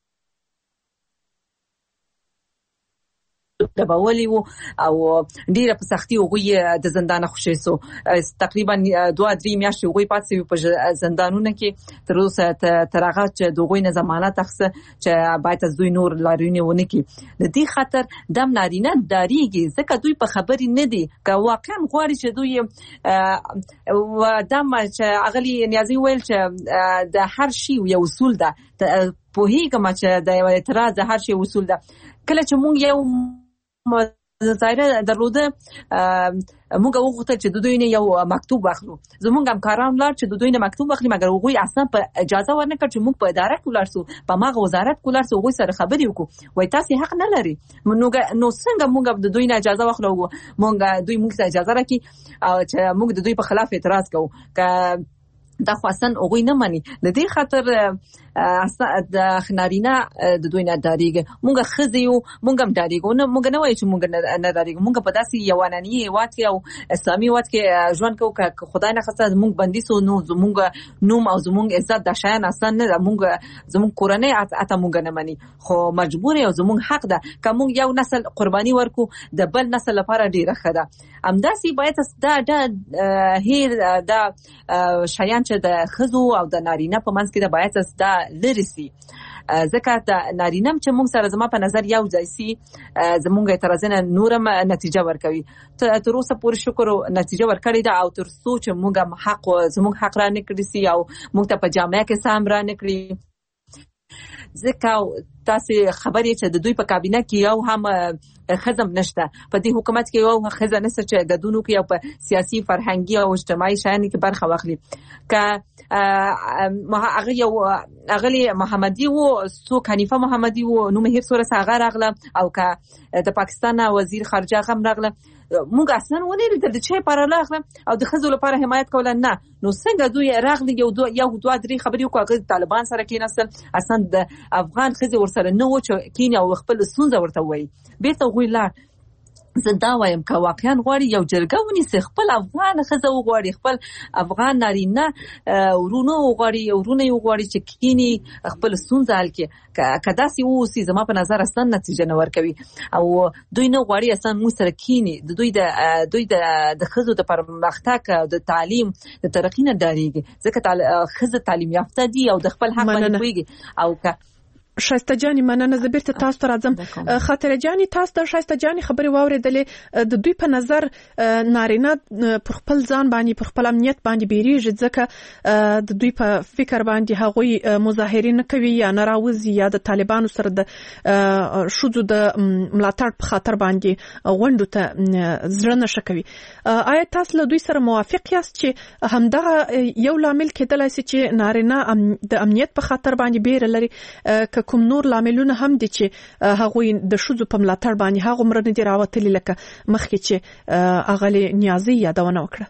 د باولي وو او ډیره په سختي وغوي د زندان خوشي سو. تقریبا دوه درې میاشتې وغوي پاتې په زندانونو کې تر اوسه تر هغه چې دوی نه ضمانت اخسه چې باید از دوی نور لارونه ونه کی. د دې خاطر دم نارینه داریږي ځکه دوی په خبري نه دي که واقعا غواړي چې دوی و دم چې اغلی نیازي ویل چې د هر شی یو اصول ده. په هیڅ کما چې د اعتراض د هر شی اصول ده. کله چې مونږ یو ظاهره درلوده موږ وغوښتل چې د دوی نه یو مکتوب واخلو. زموږ همکاران لاړ چې د دوی نه مکتوب واخلي، مګر هغوی اصلا په اجازه ورنکړ چې موږ په اداره کې ولاړ سو، په ماغه وزارت کې ولاړ سو، هغوی سره خبرې وکړو. وای تاسو حق نه لري. نو نو څنګه موږ د دوی نه اجازه واخلو؟ موږ دوی موږ ته اجازه راکړي چې موږ د دوی په خلاف اعتراض کوو. که دا خو اصلا هغوی نه مني. د دې خاطر د نارینه د دوی نه ډاریږي. موږ ښځې یو، موږ هم ډاریږو. نه موږ نه وایو چې موږ نه ډاریږو. موږ په داسې یو عنعني هېواد کې او اسلامي هېواد کې ژوند کوو که خدای نخواسته زموږ بندي سو، نو زموږ نوم او زموږ عزت دا شیان اصلا نه ده. موږ زموږ کورنۍ حتی موږ نه مني، خو مجبور یو، زموږ حق ده که موږ یو نسل قرباني ورکو د بل نسل لپاره ډېره ښه ده. همداسې باید دا دا هیر دا شیان چې د ښځو او د نارینه په منځ کې د باید دا لري سي. ځکه د نارینه چې موږ سره زما په نظر یو ځای سي، زموږ اعتراضونه نورم نتیجه ورکوي. تر اوسه پورې شکر نتیجه ورکړې ده، او تر څو چې موږ حق زموږ حق را نکړي سي او موږ ته په جامعه کې سم را نکړي. ځکه تاسو خبرې چې د دوی په کابینه کې یو هم خزم نشته، په دې حکومت کې یو خزه نشته چې ګډونو کې او په سیاسي فرهنګي او اجتماعي شایانو کې برخه واخلي. که هغه یو اغلی محمدي وو، څوک حنیفه محمدي وو، نو مهیر سوره هغه راغله، او که د پاکستان وزیر خارجه هم راغله، موږ اصلا ونه لیدل د چا پر راغله او د خزو لپاره حمایت کوله. نه، نو څنګه دوی راغلي یو دو یو دوه درې خبرې وکړه، طالبان سره کېناستل، اصلا د افغان خزي ورسره نه و چې کینه او خپل سونزه ورته وایي. بیرته غوي لاړ. زه دا وایم که واقعا غواړي یو جرګه ونیسي، خپل افغان ښځه وغواړي، خپل افغان نارینه ورونه وغواړي، ورونه یې وغواړي چې کینی خپل ستونزه حل کړي. که داسې واوسي زما په نظر اصلا نتیجه نه ورکوي. او دوی نه غواړي اصلا موږ سره کینی. د دوی د دوی د د ښځو د پرمختګ، د تعلیم، د ترقۍ نه ډارېږي، ځکه ښځه تعلیم یافته دي او د خپل حق باندې پوهېږي. او که شایسته جاني مننه، زه بیرته تاسو ته راځم. خاطره جاني، تاسو د شایسته جاني خبرې واورېدلې. د دوی په نظر نارینه پر خپل ځان باندې، پر خپل امنیت باندې بیریږي، ځکه د دوی په فکر باندې هغوی مظاهرې نه کوي یا نه راوځي یا د طالبانو سره د ښځو د ملاتړ په خاطر باندې غونډو ته زړه نشه کوي. آیا تاسو له دوی سره موافق یاست چې همدغه یو لامل کېدلی شي چې نارینه د امنیت په خاطر باندې بیره لري؟ که کوم نور لاملونه هم دي چې هغوی د ښځو په ملاتړ باندې هغه عمر نه دي راوتلي، لکه مخکې چې اغلې نیازي یادونه وکړه؟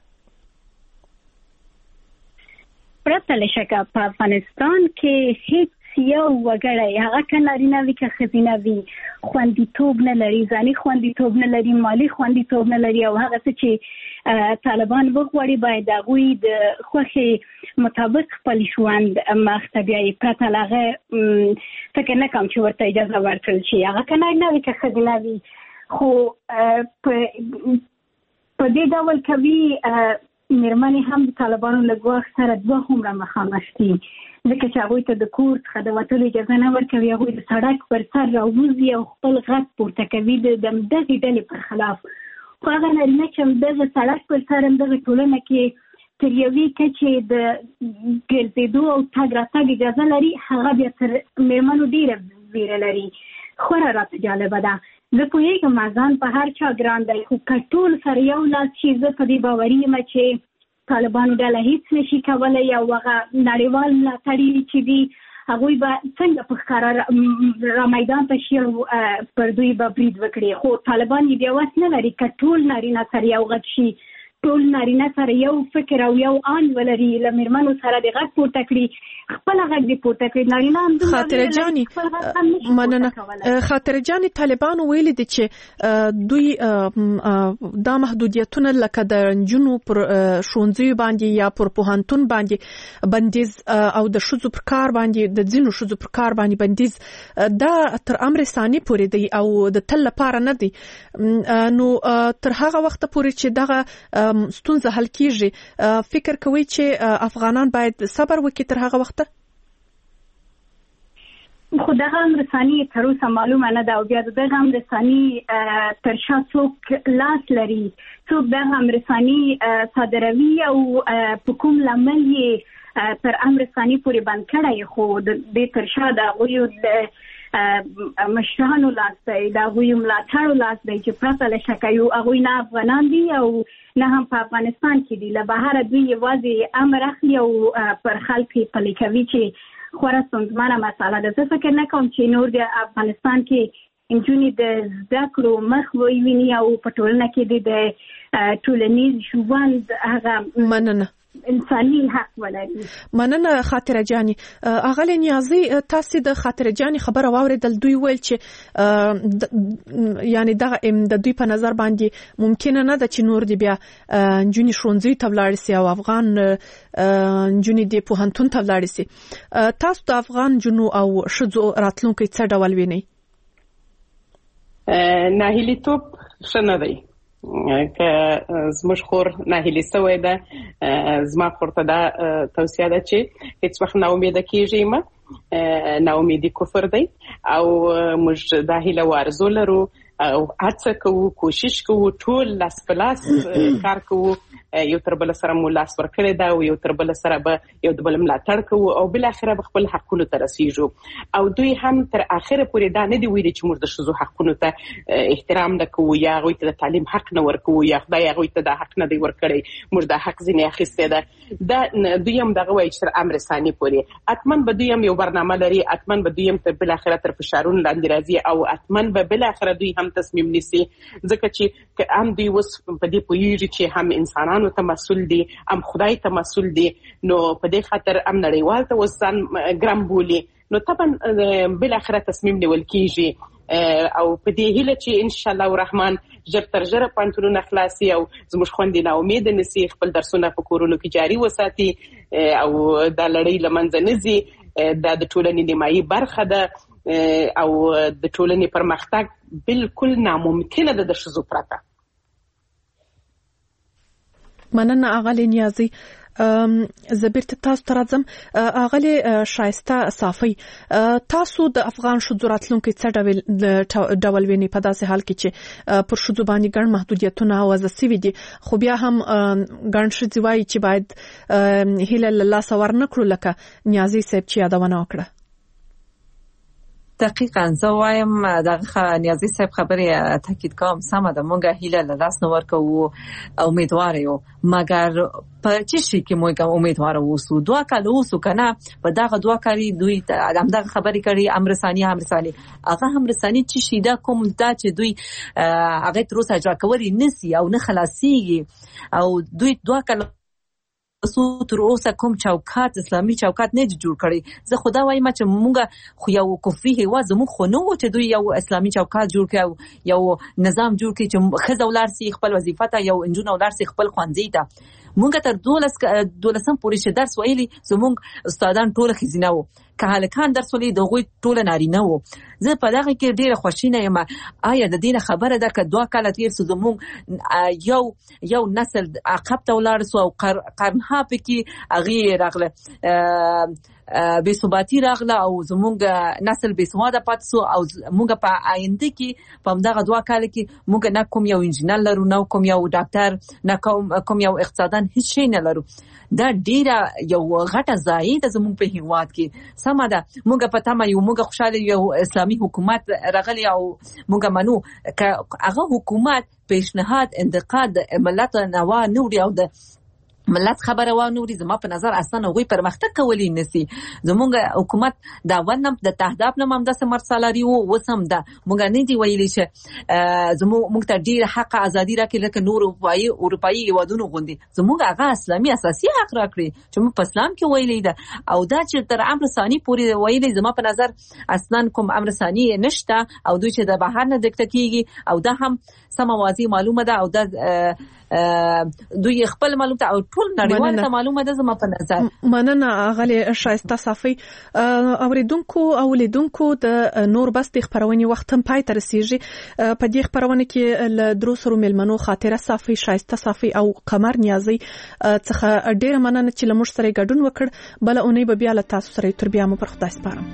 پرته له شکه په افغانستان کې هیڅ یو وګړی، هغه که نارینه وي که ښځینه وي، خوندیتوب نه لري، ځاني خوندیتوب نه لري، مالي خوندیتوب نه لري. او هغه څه چې طالبان وغواړي باید هغوی د خوښې مطابق خپل ژوند مخ ته بیایي. پرته له هغه فکر نه کوم چې ورته اجازه ورکړل شي، هغه که نارینه وي که ښځینه وي. خو په دې ډول کوي مېرمنې هم د طالبانو له ګواښ سره دوه هومره مخامخ دي، ځکه چې هغوی ته د کور څخه د وتلو اجازه نه ورکوي. هغوی د سړک پر سر راوځي او خپل غږ پورته کوي د دغې ډلې پر خلاف. خو هغه نارینه چې همدغه سړک پر سر همدغه ټولنه کې تر یوې کچې د ګرځېدو او تګ راتګ اجازه لري، هغه بیا تر مېرمنو ډېره ویره لري. خورا راته جالبه ده. زه پوهېږم اذان په هر چا ګران دی، خو که ټول سره یو لاس شي، زه په دې باوري یم چې طالبانو ډله هیڅ نشي کولی. او هغه نړیوال ملاتړي چې دي هغوی به څنګه په ښکاره را میدان ته شي او پر دوی به برید وکړي. خو طالبان یې بیا وس نه لري که ټول نارینه سره یو غږ شي، ټول نارینه سره یو فکر او یو آن ولري، له مېرمنو سره د غږ پورته کړي، خپل غږ دې پورته کړي. نارینه هم خاطره جاني مننه. خاطره جاني، طالبان ویلي دي چې دوی دا محدودیتونه لکه د نجونو پر ښوونځیو باندې یا پر پوهنتون باندې بندیز او د ښځو پر کار باندې، د ځینو ښځو پر کار باندې بندیز، دا تر امر ثاني پورې دی او د تل لپاره نه دی. نو تر هغه وخت پورې چې دغه ستونزه حل کیږي، فکر کوي چې افغانان باید صبر وکړي تر هغه وخت؟ خو دغه امرسانی تر اوسه معلومه نه ده، او بیا دغه امرسانی تر شا څوک لاس لري، څوک دغه امرسانی صادروي او په کوم لامل یې تر امرسانی پورې بند کړی. خو د تر شا د هغوی مشرانو لاس دی دا غوی ملاتړو لاس دی چې پرته له شک یو هغوی نه افغانان دي او نه هم په افغانستان کې دي. له بهره دوی یوازې امر اخلي او پر خلک پلي کوي چې خورا ستونزمنه مسله ده. زه فکر نه کوم چې نور د افغانستان کې نجونې د زده کړو مخ وویني او په ټولنه کې د ټولنیز ژوند هغه مننه انساني حق ولري. مننه خاطره جاني. اغلی نیازي تاسو د خاطره جاني خبره واوریدل. دوی ویل چې یعنی دا د دوی په نظر باندې ممکن نه ده چې نور دی بیا جونی شونځي تبلاړ سي او افغان جونی دی په هنتون تبلاړ سي. تاسو د افغان جنو او شذو راتلونکو څه ډول ویني؟ ناهیلی توپ شنه دی که زموږ خور ناهیلي سوې ده. زما خور ته دا توصیه ده چې هیڅ وخت ناامیده کیږئ مه. ناامیدي کفر دی او موږ دا هیله وارزو لرو او هڅه کوو، کوشش کوو، ټول لاس په لاس کار کوو، یو تر بل سره مو لاس ورکړی دا او یو تر بل سره به یو د بل ملاتړ کوو او بل اخره به خپل حقونو ته رسیږو. او دوی هم تر اخره پورې دا نه دی ویلي چې موږ د ښځو حقونو ته احترام نه کوو یا هغوی ته د تعلیم حق نه ورکوو یا خدای هغوی ته دا حق نه دی ورکړی، موږ دا حق ځینې اخیستی ده. دا دوی هم دغه وایي چې تر امر ثاني پورې حتمن به دوی هم یو برنامه لري، حتمن به دوی هم تر بالاخره تر فشارونو لاندې راځي او حتمن به بالاخره دوی هم تصمیم نیسي، ځکه چې هم دوی اوس په دې پوهېږي چې هم انسانانو ته مسؤل دي، هم خدای ته مسؤل دي، نو په دې خاطر هم نړیوال ته اوس ځان ګرم بولي، نو طبعا بالاخره تصمیم نیول کیږي. او په دې هیله چې ان شاء الله الرحمن ژر تر ژره پوهنتونونه خلاصي او زموږ خویندې ناامیده نسي، خپل درسونه په کورونو کې جاري وساتي او دا لړۍ له منځه نه ځي. دا د ټولنې نیمایي برخه ده او د ټولنې پرمختګ بالکل ناممکنه ده د ښځو پرته. مننه اغلی نیازي. زبیرت تاسو ته راځم. اغلی شایسته صافی، تاسو د افغان ښځو راتلونکي څه ډول ویني په داسې حال کې چې پر ښځو باندې ګڼ محدودیتونه وضع سوي دي، خو بیا هم ګڼ ښځې وایي چې باید هیله له لاسه ورنه کړو لکه نیازي صاحب چې یادونه وکړه؟ دقیقاً زه وایم دغه نیازي صاحب خبرې تاکید کوم، سمه ده، مونږه هیله له لاس نه ورکوو، امیدوار یو، مګر په څه شي کې موږ امیدوار اوسو؟ دوه کاله اوسو کنه، په دغه دوه کالي دوی همدغه خبرې کړي امر ثاني امر ثاني هغه امر ثاني چې شي دا کوم دا چې دوی هغه تر اوسه اجرا کولی نسی او نه خلاصيږي او دوی دوه کاله سو تر اوسه کوم چوکات اسلامي چوکات نه جوړ کړي. زه خدا وایم چې مونږ خو یو کفري هیواد زموږ خو نو چې دوی یو اسلامي چوکات جوړ کړي، یو نظام جوړ کړي چې ښځه ولار سي خپل وظیفه ته، یو انجونه ولار سي خپل ښوونځي ته. مونږ تر دولس دولسم پورې شه درس ویلي، زموږ استادان ټول ښځینه وو، که هلکان درس ویلي د هغوی ټول نارینه وو. زه په دغه کې ډېره خوشینه یم. آیا د دې خبره ده که دوه کاله تېر سو زموږ یو یو نسل عقب ته ولاړ سو او قرنها پکې هغې راغله بې ثباتي راغله او زموږ نسل بې سواده پاتې سو او موږ په آینده کې په همدغه دوه کاله کې موږ نه کوم یو انجینر لرو، نه کوم یو ډاکټر، نه کوم یو اقتصاددان، هیڅ شی نه لرو. دا ډیره یو غټه ضایع ده زموږ په هیواد کې. سمه ده، موږ په تمه یو، موږ خوشاله یو اسلامي حکومت راغلی او موږ منو که هغه حکومت پیشنهاد انتقاد ملت نوا نوري او د ملت خبره و نوري زما په نظر اصلا هغوی پرمختګ کولی نسی. زمونږ حکومت دا ونم د تهداب نه هم داسې مرسالاري وو، اوس هم ده. مونږ نه دي ویلي چې زموږ ته ډېر حق ازادي راکړي لکه نور اروپایي اروپایي هېوادونو غوندې. زموږ هغه اسلامي اساسي حق راکړي چې موږ په اسلام کې ویلي ده، او دا چې تر امر ثاني پورې ویلي زما په نظر اصلا کوم امر ثاني نشته او دوی چې د بهر نه دکته کېږي او دا هم سمه واضح معلومه ده او دا دوی خپل معلومه او ټول نړیوال ته معلومه ده زما په نظر. مننه اغلی شایسته صافی. اوریدونکو او لیدونکو د نور بست خبرونه وخت هم پای ته رسیږي. په دې خبرونه کې ل درو سره ملمنو خاطره صافی، شایسته صافی او قمر نیازي څخه ډیره مننه چې لمر سره ګډون وکړ. بل اونۍ به بیا له تاسو سره تر بیا مو پر خدای سپارم.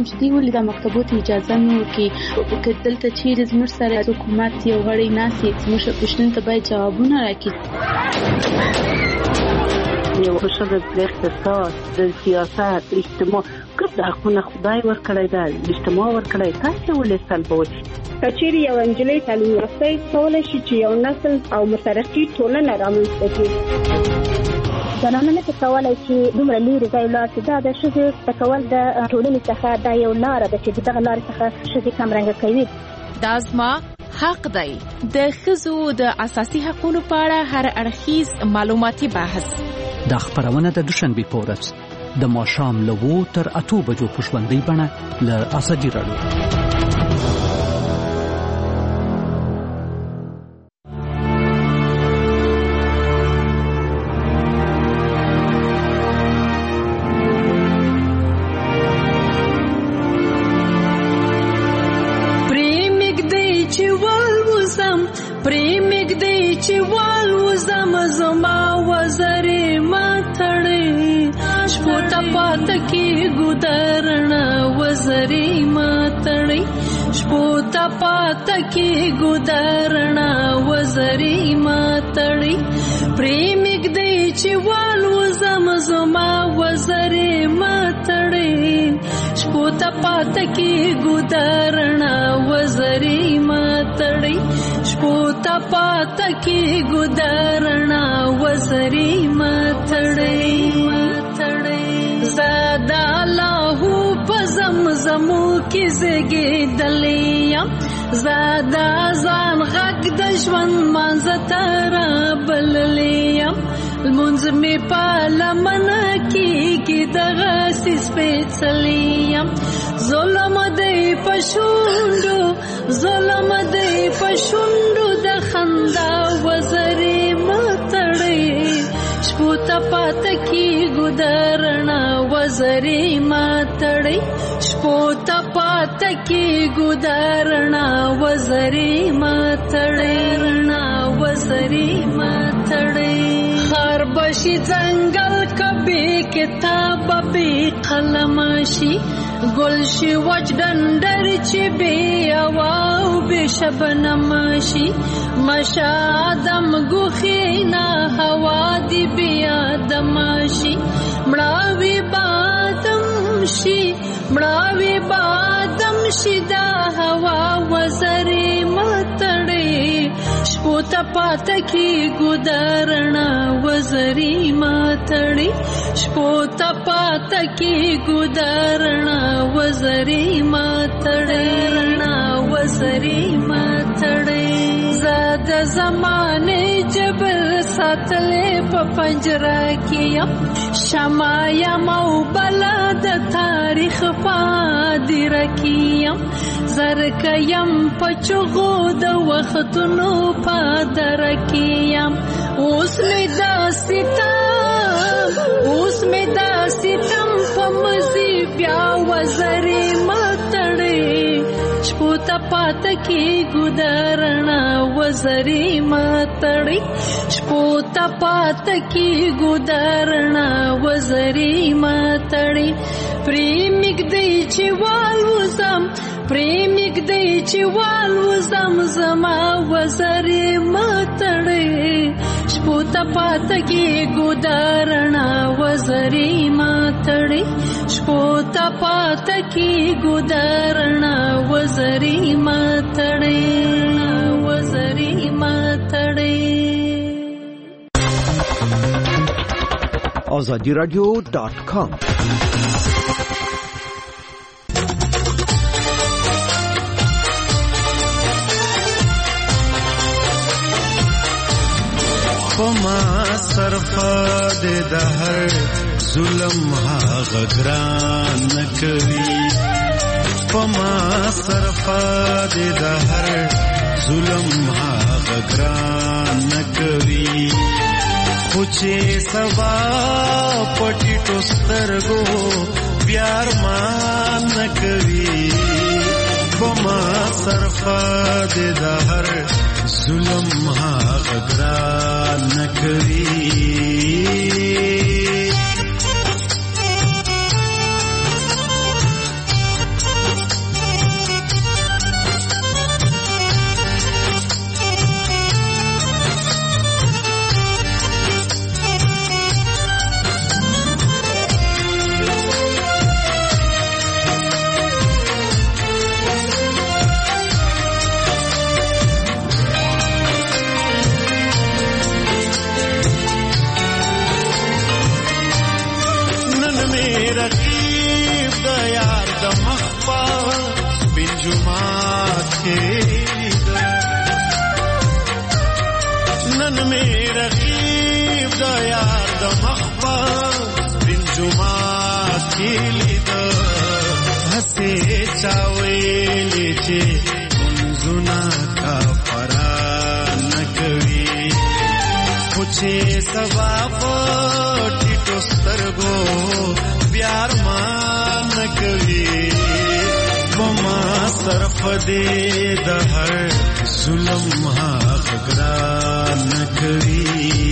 چې دی ولې د مکتبو ته اجازه نه ورکړي که دلته چیرې زموږ سره حکومت یو غړی ناسي زموږ پوښتنې ته باید جوابونه راکړي. یو ښځه د اقتصاد د سیاست اجتماع کوم د حقونه خدای ورکړی دی اجتماع ورکړی تاسو ولې سلبوي کچېری یو انجلۍ تعلیم یافته کولای شي چې یو نسل او مترقي ټولنه رامنځته کړي. زنانه نه کولای شي دومره لري ځای لا چې دا د ښځې تکول د ټولنې څخه دا یو لار ده چې دغه لار څخه ښځې کمرنګ کوي. دا زما حق دی. د ښځو د اساسي حقوقو په اړه هر اړخیز معلوماتي بحث دا خبرونه د دوشنبه په ورځ د ماښام له وو تر اته بجو په ژوندۍ بڼه له ازادي راډیو. की गुदरना वजरी मातड़ी प्रेमिक दे चिवाल वजम जमा वजरी मातड़ी शपोता पात की गुदरना वजरी मातड़ी शपोता पात की गुदरना वजरी मातड़ी मातड़ी ज़ादा लाहू पज़म ज़मू की ज़गे दलिया زادا ځان غږ د ژوند مانځه ترا بللیم المنځ می په لمنه کېږي دغه سپېڅلیم ظلم دی په شونډو ظلم دی په شونډو د خندا وزرې متړې شپو ته پاته کېږو د رڼا وزرې متړې شپو ته پاته کېږو د رڼا وزرې متړې رڼا وزرې متړې خار بشي ځنګل کبي کتاب به قلم شي گل شي وج ډنډر چې بي او به شبنم شي مشادم غوخینا هوا دی بیا دم شي مړاوي بادم شي مړاوي بادم شي دا هوا وزرې متړې شپو ته پاته کېږو د رڼا وزرې متړې شپو ته پاته کېږو د رڼا وزرې متړې رڼا وزرې متړې زه د زمانې جبر ساتلې په پنجره کې یم شمع یم او بلا د تاریخ پادره کې یم زرکه یم په چغو د وختونو پادره کې یم اوس مې دا ستم اوس مې دا ستم په مزي بیا وزرې متړې شپو ته پاته کېږو د رڼا وزرې متړې شپو ته پاته کېږو د رڼا وزرې متړې پرېمږ دی چې والوزم پرېمږ دی چې والوزم زما وزرې متړې شپو ته پاته کېږو د رڼا وزرې متړې شپو ته پاته کېږو د رڼا وزرې متړې وزرې متړې. آزادی رادیو دات کام پما صرفا دے دہر ظلم هاغ گران نکوی پما صرفا دے دہر ظلم هاغ گران نکوی پوچھے سوا پٹی ٹوسترگو پیار مان نکوی پما صرفا دے دہر ظلم هاغ گران نکوی جمعات کې نن مې رقیب د یار د مخبر بن جمعات کې لید هسه چاوي چې منځونه کا فران کوي پوچې سبا پټي ټوسترګو پیار مان کوي وما صرف دې د هر ظلم حق ګران کوي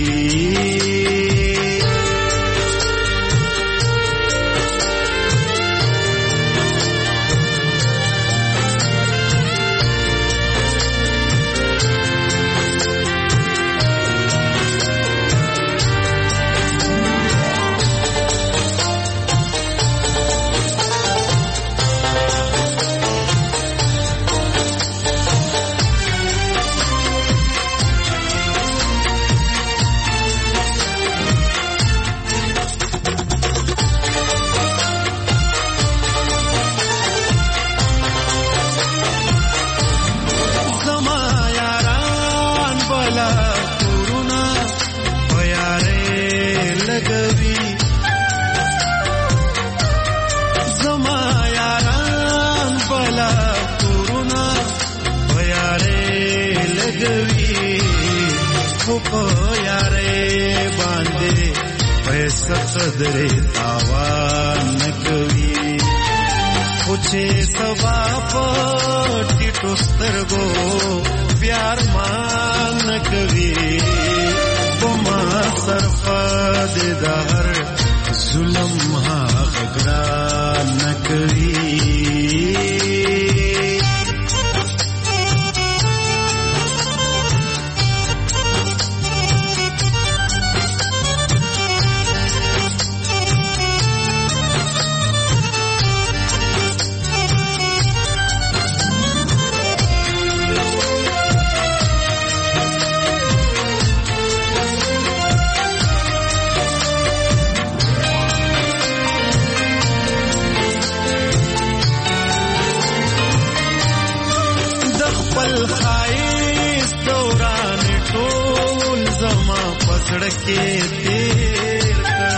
صدرے تاوان نکوی پوچھے سوا پٹی ٹوسترگو پیار مان نکوی بما صرفاد دہر ظلم حق گران نکوی سڑکے تیر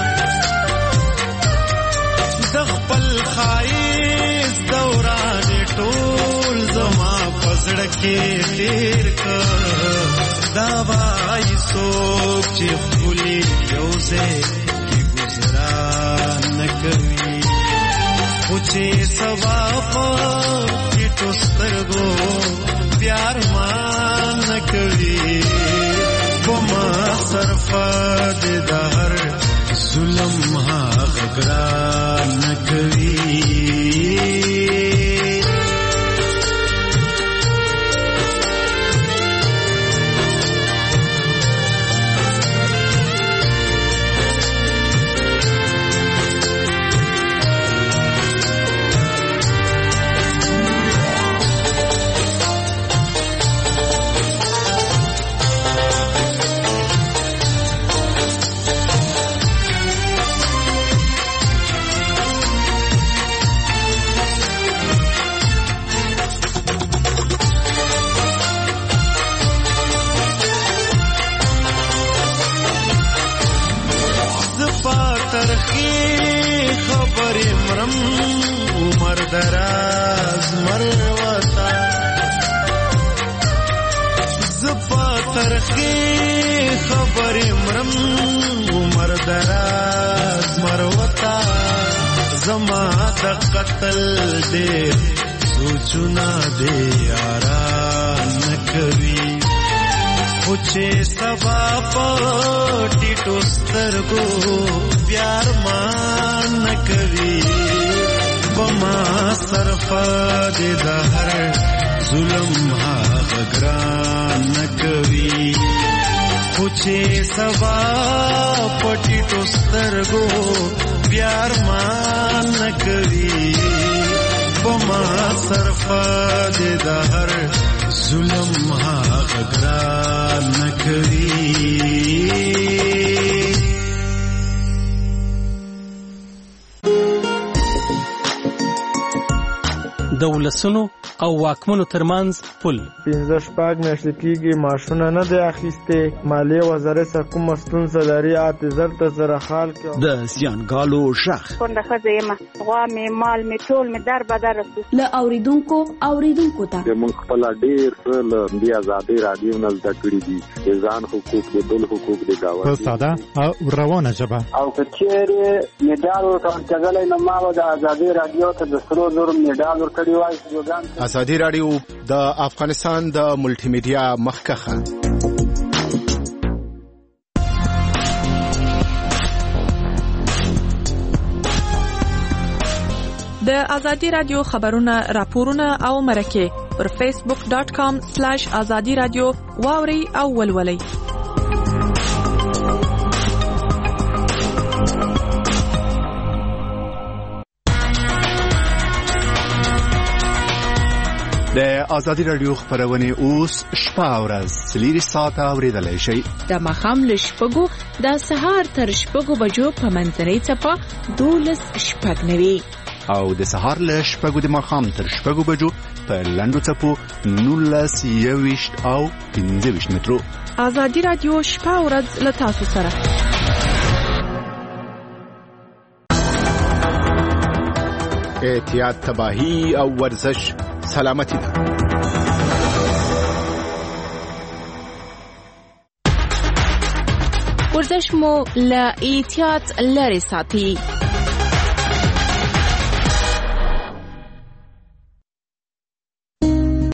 دخپل خائز دوران ټول زما پسڑکے تیر کا داوائی سوک چی خلی یوزے کی گزران نکوی پوچھے سوا پاکی ٹوسترگو پیار مان نکوی وما صرفاد دهر ظلم حق گران نکوی دراز مروتا زپا ترخی خبر مرم عمر دراز مروتا زما د قتل دے سوچنا دے یاران نکوی پوچھے سبا پٹی ٹوسترگو پیار مان نکوی وما صرفاد دهر ظلم حق گران نکوی پوچھے سوا پٹی ٹوسترگو پیار مان نکوی وما صرفاد دهر ظلم حق گران نکوی د ولسونو او واکمنو ترمنځ پل. پنځه شپږ میاشتې کېږي ماشونه نه دی اخیستې. مالیې وزارت سره کومه ستونزه لري اته زر ته سره حال کړو. د زیانګالو شخ کونډه ښځه یم، غوا مې مال مې ټول مې در بدر رسو. له اوریدونکو اوریدونکو ته موږ خپل ډېر څه له دې آزادۍ رادیو نه زده کړي دي، د ځان حقوق د بل حقوق د گاونډي په ساده او روانه ژبه. او که چیرې میډال ورکړل نو ما د آزادۍ رادیو ته د سرو زرو میډال ورکړی وای. آزادۍ رادیو د افغانستان د ملټي میډیا مخکخه. د ازادي رادیو خبرونه، راپورونه او مرکه پر فیسبوک ډاٹ کام سلیش ازادي رادیو واوري او ولولئ. د ازادي رادیو خبرونه اوس شپه او ورځ څلور ساعته اوریدلای شئ. د ماښام له شپږو د سهار تر شپږو بجو په منځنۍ څپه دولس شپږ نوي او د سهار له شپږو د ماښام تر شپږو بجو په لنډو څپو نولس یوویشت او پنځه ویشت مترو. ازادي رادیو شپه او ورځ له تاسو سره. احتیاط، تباهی او ورزش سلامتی ده. ورزش مو له احتیاط لري ساتي.